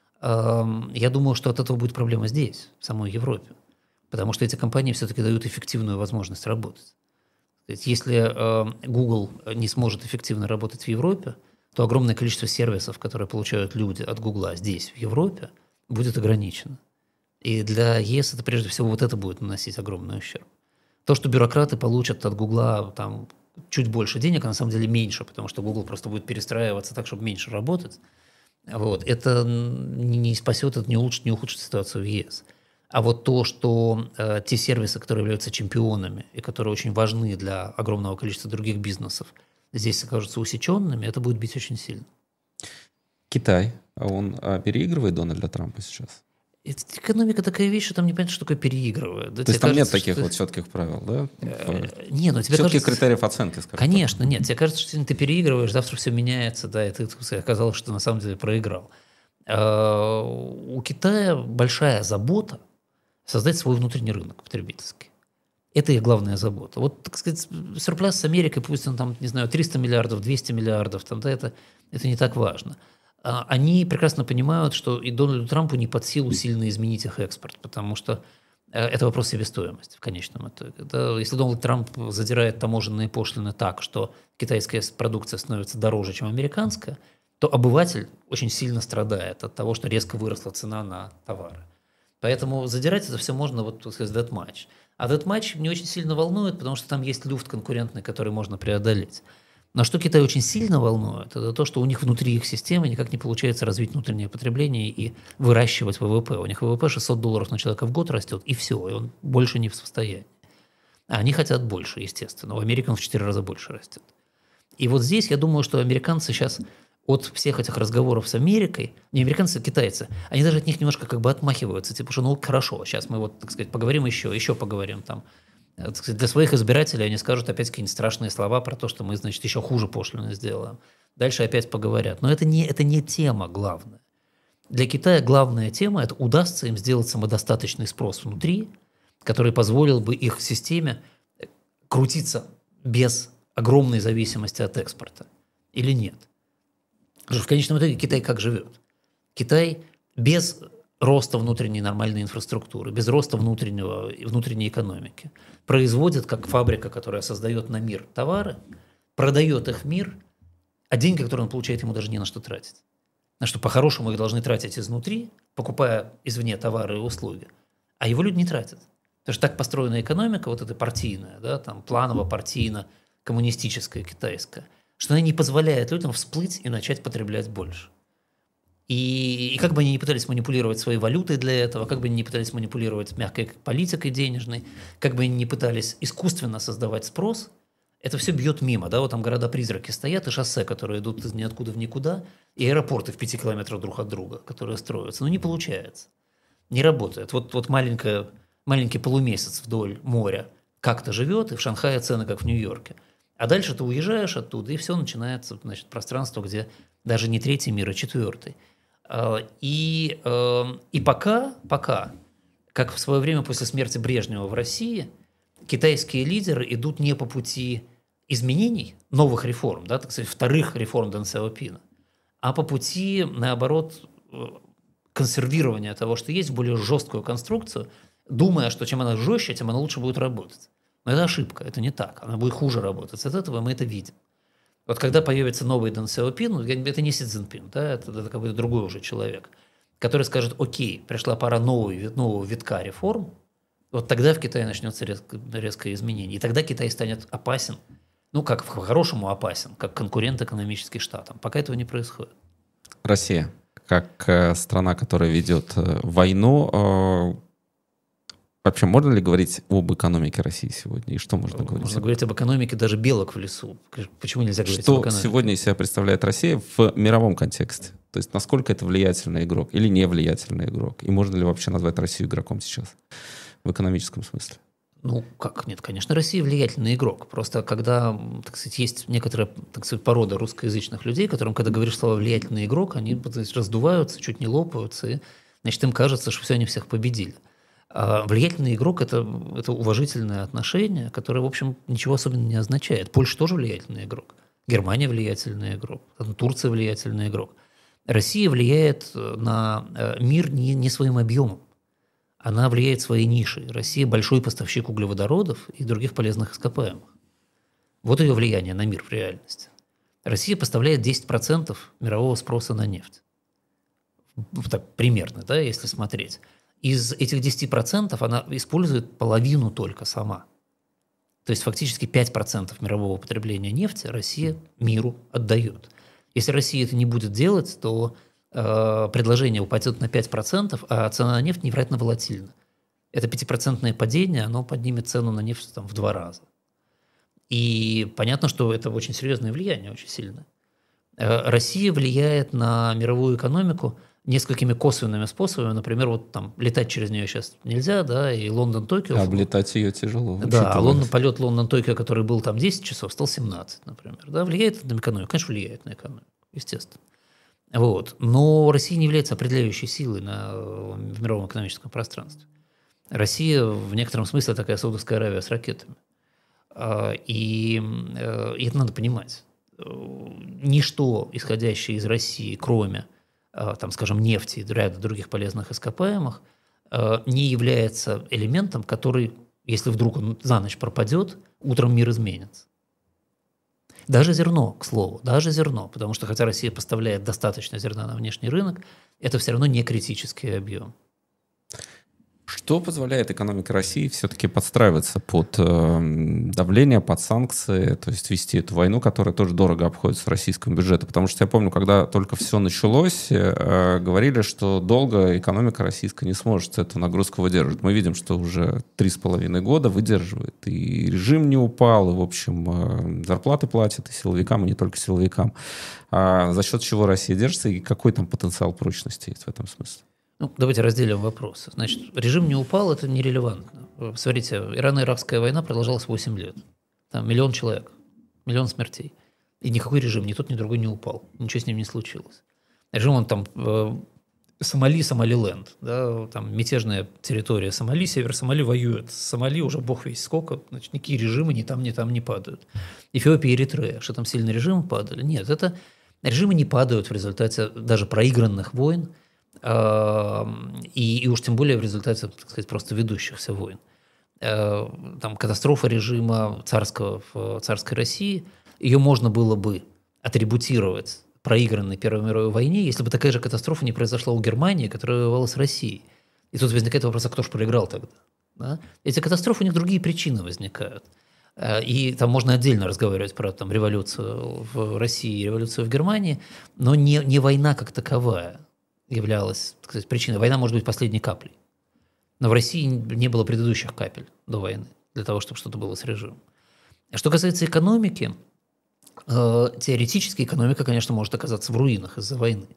Я думаю, что от этого будет проблема здесь, в самой Европе, потому что эти компании все-таки дают эффективную возможность работать. Если Google не сможет эффективно работать в Европе, то огромное количество сервисов, которые получают люди от Google здесь, в Европе, будет ограничено. И для ЕС это прежде всего вот это будет наносить огромный ущерб. То, что бюрократы получат от Google там чуть больше денег, а на самом деле меньше, потому что Google просто будет перестраиваться так, чтобы меньше работать. Вот. Это не спасет, это не улучшит, не ухудшит ситуацию в ЕС. А вот то, что э, те сервисы, которые являются чемпионами и которые очень важны для огромного количества других бизнесов, здесь окажутся усеченными, это будет бить очень сильно. Китай, он а, переигрывает Дональда Трампа сейчас? Экономика такая вещь, что там не понятно, что такое переигрывает. Да, то есть там кажется, нет таких что... вот четких правил, да? Не, ну тебе Четких кажется... критериев оценки, скажем. Конечно, так. Нет. Тебе кажется, что сегодня ты переигрываешь, завтра все меняется, да, и ты оказалось, что на самом деле проиграл. У Китая большая забота создать свой внутренний рынок потребительский. Это их главная забота. Вот, так сказать, сюрплюс с Америкой, пусть он там, не знаю, триста миллиардов, двести миллиардов, там, да, это, это не так важно. Они прекрасно понимают, что и Дональду Трампу не под силу сильно изменить их экспорт, потому что это вопрос себестоимости в конечном итоге. Да, если Дональд Трамп задирает таможенные пошлины так, что китайская продукция становится дороже, чем американская, то обыватель очень сильно страдает от того, что резко выросла цена на товары. Поэтому задирать это все можно вот, так сказать, dead match. А dead match не очень сильно волнует, потому что там есть люфт конкурентный, который можно преодолеть. Но что Китай очень сильно волнует, это то, что у них внутри их системы никак не получается развить внутреннее потребление и выращивать ВВП. У них ВВП шестьсот долларов на человека в год растет, и все, и он больше не в состоянии. А они хотят больше, естественно. У Америки он в четыре раза больше растет. И вот здесь я думаю, что американцы сейчас от всех этих разговоров с Америкой, не американцы, а китайцы, они даже от них немножко как бы отмахиваются, типа, что ну хорошо, сейчас мы вот, так сказать, поговорим еще, еще поговорим там. Так сказать, для своих избирателей они скажут опять какие-нибудь страшные слова про то, что мы, значит, еще хуже пошлины сделаем. Дальше опять поговорят. Но это не, это не тема главная. Для Китая главная тема – это удастся им сделать самодостаточный спрос внутри, который позволил бы их системе крутиться без огромной зависимости от экспорта. Или нет? Потому что в конечном итоге Китай как живет? Китай без роста внутренней нормальной инфраструктуры, без роста внутреннего, внутренней экономики производит, как фабрика, которая создает на мир товары, продает их в мир, а деньги, которые он получает, ему даже не на что тратить. На что по-хорошему их должны тратить изнутри, покупая извне товары и услуги. А его люди не тратят. Потому что так построена экономика, вот эта партийная, да, там, планово-партийно-коммунистическая китайская, что она не позволяет людям всплыть и начать потреблять больше. И, и как бы они ни пытались манипулировать своей валютой для этого, как бы они ни пытались манипулировать мягкой политикой денежной, как бы они ни пытались искусственно создавать спрос, это все бьет мимо. Да? Вот там города-призраки стоят, и шоссе, которые идут из ниоткуда в никуда, и аэропорты в пяти километрах друг от друга, которые строятся. Но не получается. Не работает. Вот, вот маленькая, маленький полумесяц вдоль моря как-то живет, и в Шанхае цены, как в Нью-Йорке. А дальше ты уезжаешь оттуда, и все начинается, значит, пространство, где даже не третий мир, а четвертый. И, и пока, пока, как в свое время после смерти Брежнева в России, китайские лидеры идут не по пути изменений, новых реформ, да, так сказать, вторых реформ Дэн Сяопина, а по пути, наоборот, консервирования того, что есть, в более жесткую конструкцию, думая, что чем она жестче, тем она лучше будет работать. Но это ошибка, это не так, она будет хуже работать. От этого мы это видим. Вот когда появится новый Дэн Сяопин, это не Си Цзиньпин, да, это, это какой-то другой уже человек, который скажет: окей, пришла пора нового, нового витка реформ, вот тогда в Китае начнется резко, резкое изменение. И тогда Китай станет опасен, ну, как по-хорошему опасен, как конкурент экономический штатам. Пока этого не происходит. Россия, как э, страна, которая ведет э, войну, э, вообще можно ли говорить об экономике России сегодня? И что можно говорить? Можно говорить об экономике даже белок в лесу. Почему нельзя говорить что об экономике? Что сегодня из себя представляет Россия в мировом контексте? То есть насколько это влиятельный игрок или не влиятельный игрок? И можно ли вообще назвать Россию игроком сейчас в экономическом смысле? Ну, как нет, конечно, Россия влиятельный игрок. Просто когда, так сказать, есть некоторая, так сказать, порода русскоязычных людей, которым, когда говоришь слово «влиятельный игрок», они, так сказать, раздуваются, чуть не лопаются, и, значит, им кажется, что все, они всех победили. А влиятельный игрок – это, это уважительное отношение, которое, в общем, ничего особенного не означает. Польша тоже влиятельный игрок, Германия влиятельный игрок, Турция влиятельный игрок. Россия влияет на мир не, не своим объемом. Она влияет своей нишей. Россия – большой поставщик углеводородов и других полезных ископаемых. Вот ее влияние на мир в реальности. Россия поставляет десять процентов мирового спроса на нефть. Так, примерно, да, если смотреть. Из этих десяти процентов она использует половину только сама. То есть фактически пять процентов мирового потребления нефти Россия миру отдает. Если Россия это не будет делать, то предложение упадет на пять процентов, а цена на нефть невероятно волатильна. Это пятипроцентное падение, оно поднимет цену на нефть там, в два раза. И понятно, что это очень серьезное влияние, очень сильное. Россия влияет на мировую экономику несколькими косвенными способами. Например, вот там летать через нее сейчас нельзя, да, и Лондон-Токио. Облетать ее тяжело. Да, а Лондон, полет Лондон-Токио, который был там десять часов, стал семнадцать, например. Да, влияет на экономику? Конечно, влияет на экономику, естественно. Вот. Но Россия не является определяющей силой на, в мировом экономическом пространстве. Россия в некотором смысле такая Саудовская Аравия с ракетами. И, и это надо понимать. Ничто, исходящее из России, кроме, там, скажем, нефти и ряда других полезных ископаемых, не является элементом, который, если вдруг он за ночь пропадет, утром мир изменится. Даже зерно, к слову, даже зерно, потому что хотя Россия поставляет достаточно зерна на внешний рынок, это все равно не критический объем. Что позволяет экономике России все-таки подстраиваться под э, давление, под санкции, то есть вести эту войну, которая тоже дорого обходится российскому бюджету? Потому что я помню, когда только все началось, э, говорили, что долго экономика российская не сможет эту нагрузку выдерживать. Мы видим, что уже три с половиной года выдерживает, и режим не упал, и, в общем, э, зарплаты платят и силовикам, и не только силовикам. А за счет чего Россия держится, и какой там потенциал прочности есть в этом смысле? Ну, давайте разделим вопросы. Значит, режим не упал, это нерелевантно. Смотрите, Ирано-Иракская война продолжалась восемь лет. Там миллион человек, миллион смертей. И никакой режим, ни тот, ни другой не упал. Ничего с ним не случилось. Режим, он там э, Сомали, Сомалиленд, да, там мятежная территория Сомали, север Сомали воюет. С Сомали уже бог весь сколько, значит, никакие режимы ни там, ни там не падают. Эфиопия и Эритрея, что там сильно режимы падали? Нет, это режимы не падают в результате даже проигранных войн, И, и уж тем более в результате, так сказать, просто ведущихся войн. Там катастрофа режима царского в царской России, ее можно было бы атрибутировать проигранной Первой мировой войне, если бы такая же катастрофа не произошла у Германии, которая воевала с Россией. И тут возникает вопрос, а кто же проиграл тогда? Да? Эти катастрофы, у них другие причины возникают. И там можно отдельно разговаривать про там, революцию в России и революцию в Германии, но не, не война как таковая являлась, так сказать, причиной. Война может быть последней каплей. Но в России не было предыдущих капель до войны для того, чтобы что-то было с режимом. Что касается экономики, э, теоретически экономика, конечно, может оказаться в руинах из-за войны.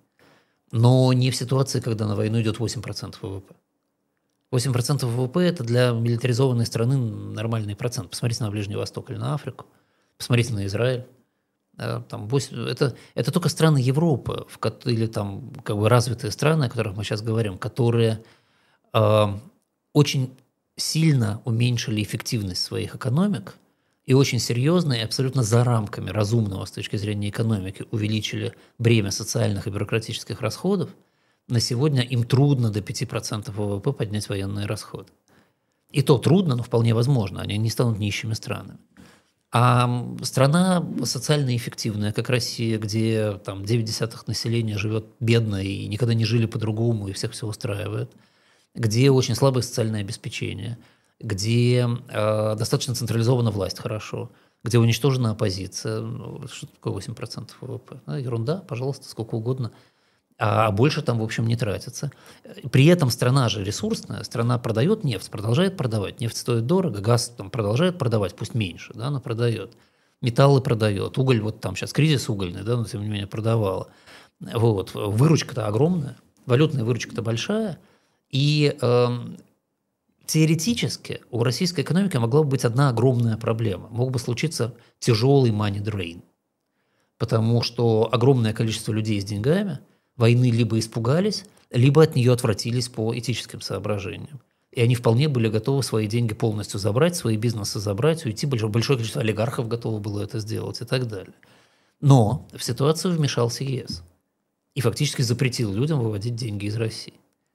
Но не в ситуации, когда на войну идет восемь процентов ВВП. восемь процентов ВВП – это для милитаризованной страны нормальный процент. Посмотрите на Ближний Восток или на Африку, посмотрите на Израиль. Там восемь, это, это только страны Европы, в, или там как бы развитые страны, о которых мы сейчас говорим, которые э, очень сильно уменьшили эффективность своих экономик и очень серьезно и абсолютно за рамками разумного с точки зрения экономики увеличили бремя социальных и бюрократических расходов. На сегодня им трудно до пяти процентов ВВП поднять военные расходы. И то трудно, но вполне возможно, они не станут нищими странами. А страна социально эффективная, как Россия, где там девять десятых населения живет бедно и никогда не жили по-другому, и всех все устраивает, где очень слабое социальное обеспечение, где э, достаточно централизована власть хорошо, где уничтожена оппозиция. Ну, что такое восемь процентов ВВП? Ну, ерунда, пожалуйста, сколько угодно. А больше там, в общем, не тратится. При этом страна же ресурсная, страна продает нефть, продолжает продавать. Нефть стоит дорого, газ там продолжает продавать, пусть меньше, да, но продает. Металлы продает, уголь, вот там сейчас кризис угольный, да, но тем не менее продавала. Вот. Выручка-то огромная, валютная выручка-то большая. И э, теоретически у российской экономики могла бы быть одна огромная проблема. Мог бы случиться тяжелый money drain. Потому что огромное количество людей с деньгами войны либо испугались, либо от нее отвратились по этическим соображениям. И они вполне были готовы свои деньги полностью забрать, свои бизнесы забрать, уйти. Большое, большое количество олигархов готово было это сделать и так далее. Но в ситуацию вмешался ЕС и фактически запретил людям выводить деньги из России.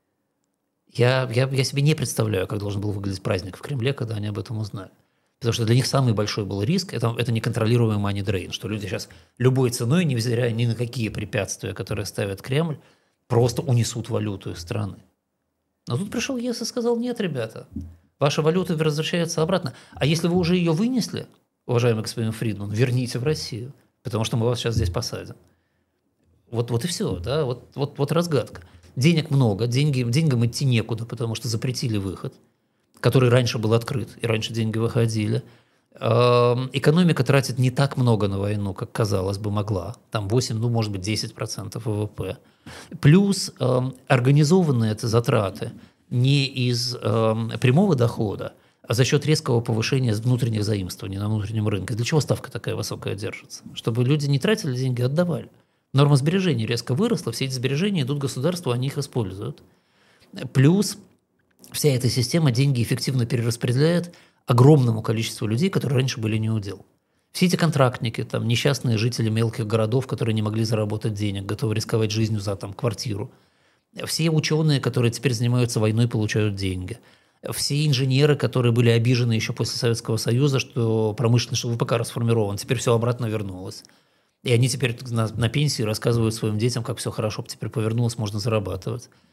Я, я, я себе не представляю, как должен был выглядеть праздник в Кремле, когда они об этом узнали. Потому что для них самый большой был риск – это, это неконтролируемый money drain, что люди сейчас любой ценой, невзирая ни на какие препятствия, которые ставит Кремль, просто унесут валюту из страны. Но тут пришел ЕС и сказал: нет, ребята, ваша валюта возвращается обратно. А если вы уже ее вынесли, уважаемый господин Фридман, верните в Россию, потому что мы вас сейчас здесь посадим. Вот, вот и все, да, вот, вот, вот разгадка. Денег много, деньги, деньгам идти некуда, потому что запретили выход, который раньше был открыт, и раньше деньги выходили. Экономика тратит не так много на войну, как, казалось бы, могла. Там восемь, ну, может быть, десять процентов ВВП. Плюс э, организованы эти затраты не из э, прямого дохода, а за счет резкого повышения внутренних заимствований на внутреннем рынке. Для чего ставка такая высокая держится? Чтобы люди не тратили деньги, а отдавали. Норма сбережений резко выросла, все эти сбережения идут государству, они их используют. Плюс вся эта система деньги эффективно перераспределяет огромному количеству людей, которые раньше были неудел. Все эти контрактники, там, несчастные жители мелких городов, которые не могли заработать денег, готовы рисковать жизнью за там, квартиру. Все ученые, которые теперь занимаются войной, получают деньги. Все инженеры, которые были обижены еще после Советского Союза, что промышленность, что ВПК расформирован, теперь все обратно вернулось. И они теперь на, на пенсии рассказывают своим детям, как все хорошо теперь повернулось, можно зарабатывать.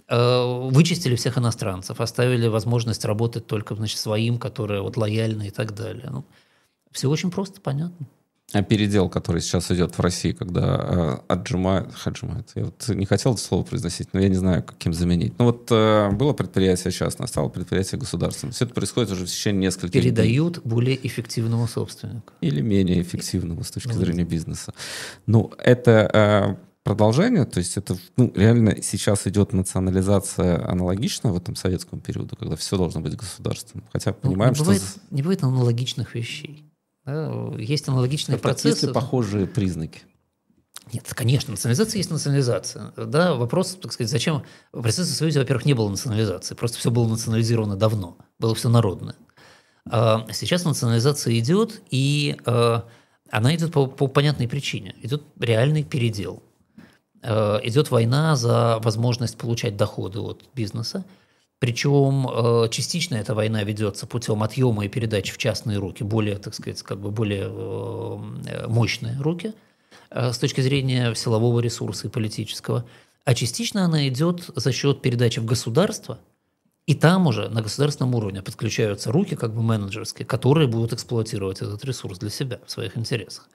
вычистили всех иностранцев, оставили возможность работать только, значит, своим, которые вот лояльны и так далее. Ну, все очень просто, понятно. А передел, который сейчас идет в России, когда э, отжимают, отжимают, я вот не хотел это слово произносить, но я не знаю, каким заменить. Ну вот э, было предприятие частное, стало предприятие государственное. Все это происходит уже в течение нескольких дней. Передают более эффективному собственнику. Или менее эффективному с точки ну, зрения бизнеса. Ну, это э, продолжение, то есть это ну, реально сейчас идет национализация аналогичная в этом советском периоду, когда все должно быть государственным. Хотя понимаем, ну, не бывает, что... Не бывает аналогичных вещей. Да, есть аналогичные как процессы. Есть ли похожие признаки? Нет, конечно, национализация есть национализация. Да, вопрос, так сказать, зачем... В Советском Союзе, во-первых, не было национализации, просто все было национализировано давно, было все народное. А сейчас национализация идет, и а, она идет по, по понятной причине. Идет реальный передел. А, идет война за возможность получать доходы от бизнеса. Причем частично эта война ведется путем отъема и передачи в частные руки, более, так сказать, как бы более мощные руки с точки зрения силового ресурса и политического. А частично она идет за счет передачи в государство, и там уже на государственном уровне подключаются руки, как бы менеджерские, которые будут эксплуатировать этот ресурс для себя в своих интересах.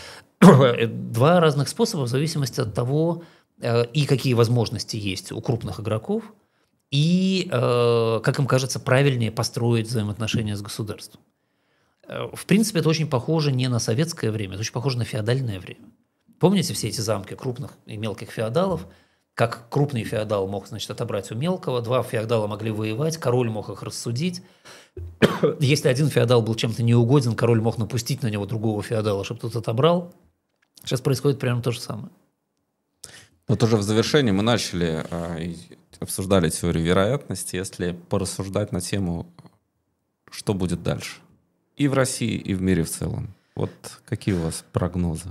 Два разных способа в зависимости от того, и какие возможности есть у крупных игроков, и, э, как им кажется, правильнее построить взаимоотношения с государством. В принципе, это очень похоже не на советское время, это очень похоже на феодальное время. Помните все эти замки крупных и мелких феодалов? Как крупный феодал мог, значит, отобрать у мелкого, два феодала могли воевать, король мог их рассудить. Если один феодал был чем-то неугоден, король мог напустить на него другого феодала, чтобы тот отобрал. Сейчас происходит примерно то же самое. Вот уже в завершении мы начали... обсуждали теорию вероятности, если порассуждать на тему, что будет дальше. И в России, и в мире в целом. Вот какие у вас прогнозы?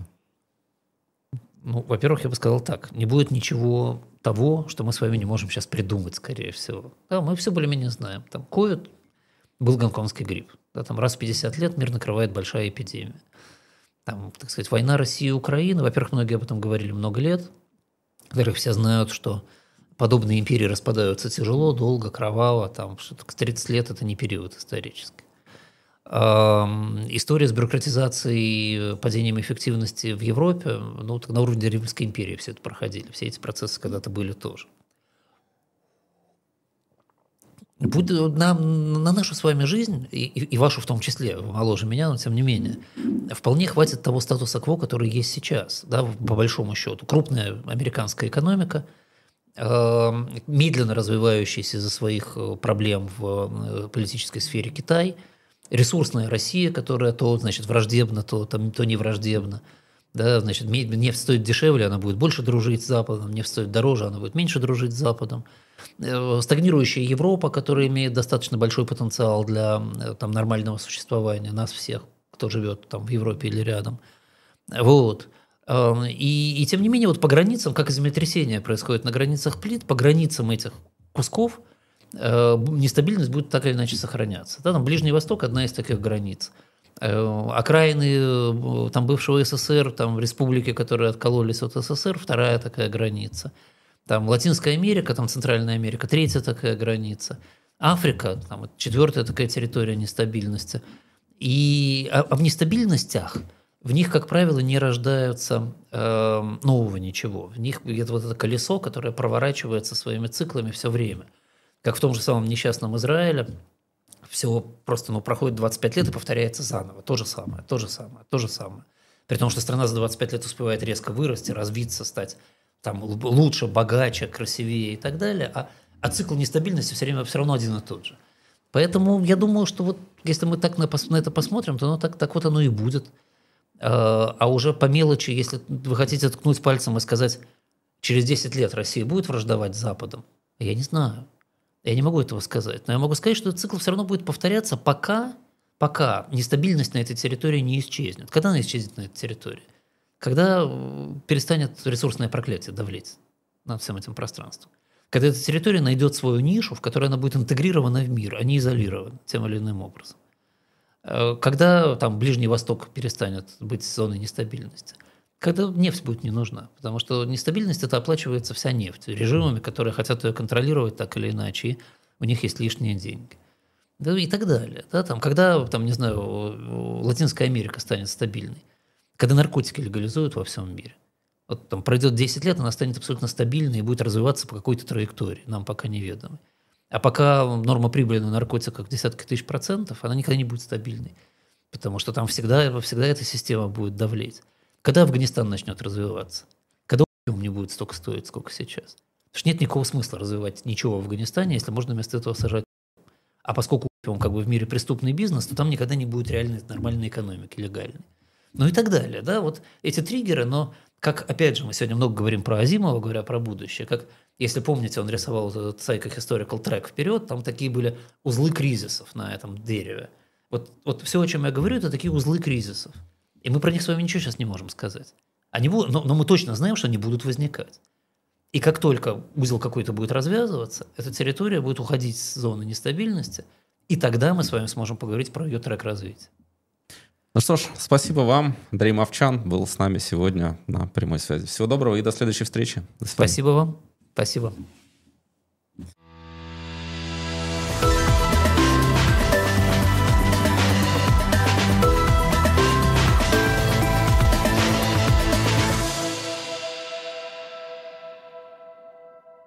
Ну, во-первых, я бы сказал так. Не будет ничего того, что мы с вами не можем сейчас придумать, скорее всего. Да, мы все более-менее знаем. Там ковид, был гонконгский грипп. Да, там раз в пятьдесят лет мир накрывает большая эпидемия. Там, так сказать, война России и Украины. Во-первых, многие об этом говорили много лет. Во-вторых, все знают, что подобные империи распадаются тяжело, долго, кроваво. Там, что тридцать лет – это не период исторический. История с бюрократизацией, падением эффективности в Европе, ну, на уровне Римской империи все это проходили. Все эти процессы когда-то были тоже. На, на нашу с вами жизнь, и, и вашу в том числе, вы моложе меня, но тем не менее, вполне хватит того статуса кво, который есть сейчас, да, по большому счету. Крупная американская экономика, медленно развивающийся из-за своих проблем в политической сфере Китай, ресурсная Россия, которая то, значит, враждебна, то, там, то не враждебна. Да, значит, нефть стоит дешевле, она будет больше дружить с Западом, нефть стоит дороже, она будет меньше дружить с Западом. Стагнирующая Европа, которая имеет достаточно большой потенциал для там, нормального существования нас всех, кто живет там, в Европе или рядом. Вот. И, и тем не менее, вот по границам, как землетрясение происходит на границах плит, по границам этих кусков э, нестабильность будет так или иначе сохраняться. Да, там Ближний Восток – одна из таких границ. Э, окраины там, бывшего СССР, там, республики, которые откололись от СССР – вторая такая граница. Там Латинская Америка, там Центральная Америка – третья такая граница. Африка – там, четвертая такая территория нестабильности. И а, а в нестабильностях в них, как правило, не рождается э, нового ничего. В них это вот это колесо, которое проворачивается своими циклами все время. Как в том же самом несчастном Израиле. Все просто ну, проходит двадцать пять лет и повторяется заново. То же самое, то же самое, то же самое. При том, что страна за двадцать пять лет успевает резко вырасти, развиться, стать там, лучше, богаче, красивее и так далее. А, а цикл нестабильности все время все равно один и тот же. Поэтому я думаю, что вот если мы так на, на это посмотрим, то оно так, так вот оно и будет. А уже по мелочи, если вы хотите ткнуть пальцем и сказать, через десять лет Россия будет враждовать с Западом, я не знаю. Я не могу этого сказать. Но я могу сказать, что этот цикл все равно будет повторяться, пока, пока нестабильность на этой территории не исчезнет. Когда она исчезнет на этой территории? Когда перестанет ресурсное проклятие давлеть над всем этим пространством. Когда эта территория найдет свою нишу, в которой она будет интегрирована в мир, а не изолирована тем или иным образом. Когда там Ближний Восток перестанет быть зоной нестабильности, Когда нефть будет не нужна. Потому что нестабильность – это оплачивается вся нефть режимами, которые хотят ее контролировать так или иначе, и у них есть лишние деньги. Да, и так далее. Да, там, когда, там, не знаю, Латинская Америка станет стабильной, когда наркотики легализуют во всем мире. Вот там пройдет десять лет, она станет абсолютно стабильной и будет развиваться по какой-то траектории, нам пока неведомой. А пока норма прибыли на наркотиках десятки тысяч процентов, она никогда не будет стабильной. Потому что там всегда, всегда эта система будет давлеть. Когда Афганистан начнет развиваться? Когда опиум не будет столько стоить, сколько сейчас? Потому что нет никакого смысла развивать ничего в Афганистане, если можно вместо этого сажать. А поскольку опиум как бы в мире преступный бизнес, то там никогда не будет реальной нормальной экономики, легальной. Ну и так далее. Да? Вот эти триггеры, но как, опять же, мы сегодня много говорим про Азимова, говоря про будущее, как, если помните, он рисовал этот Psycho Historical Track вперед, там такие были узлы кризисов на этом дереве. Вот, вот все, о чем я говорю, это такие узлы кризисов. И мы про них с вами ничего сейчас не можем сказать. Они будут, но, но мы точно знаем, что они будут возникать. И как только узел какой-то будет развязываться, эта территория будет уходить с зоны нестабильности, и тогда мы с вами сможем поговорить про ее трек развития. Ну что ж, спасибо вам. Андрей Мовчан был с нами сегодня на прямой связи. Всего доброго и до следующей встречи. До свидания. Спасибо вам. Спасибо.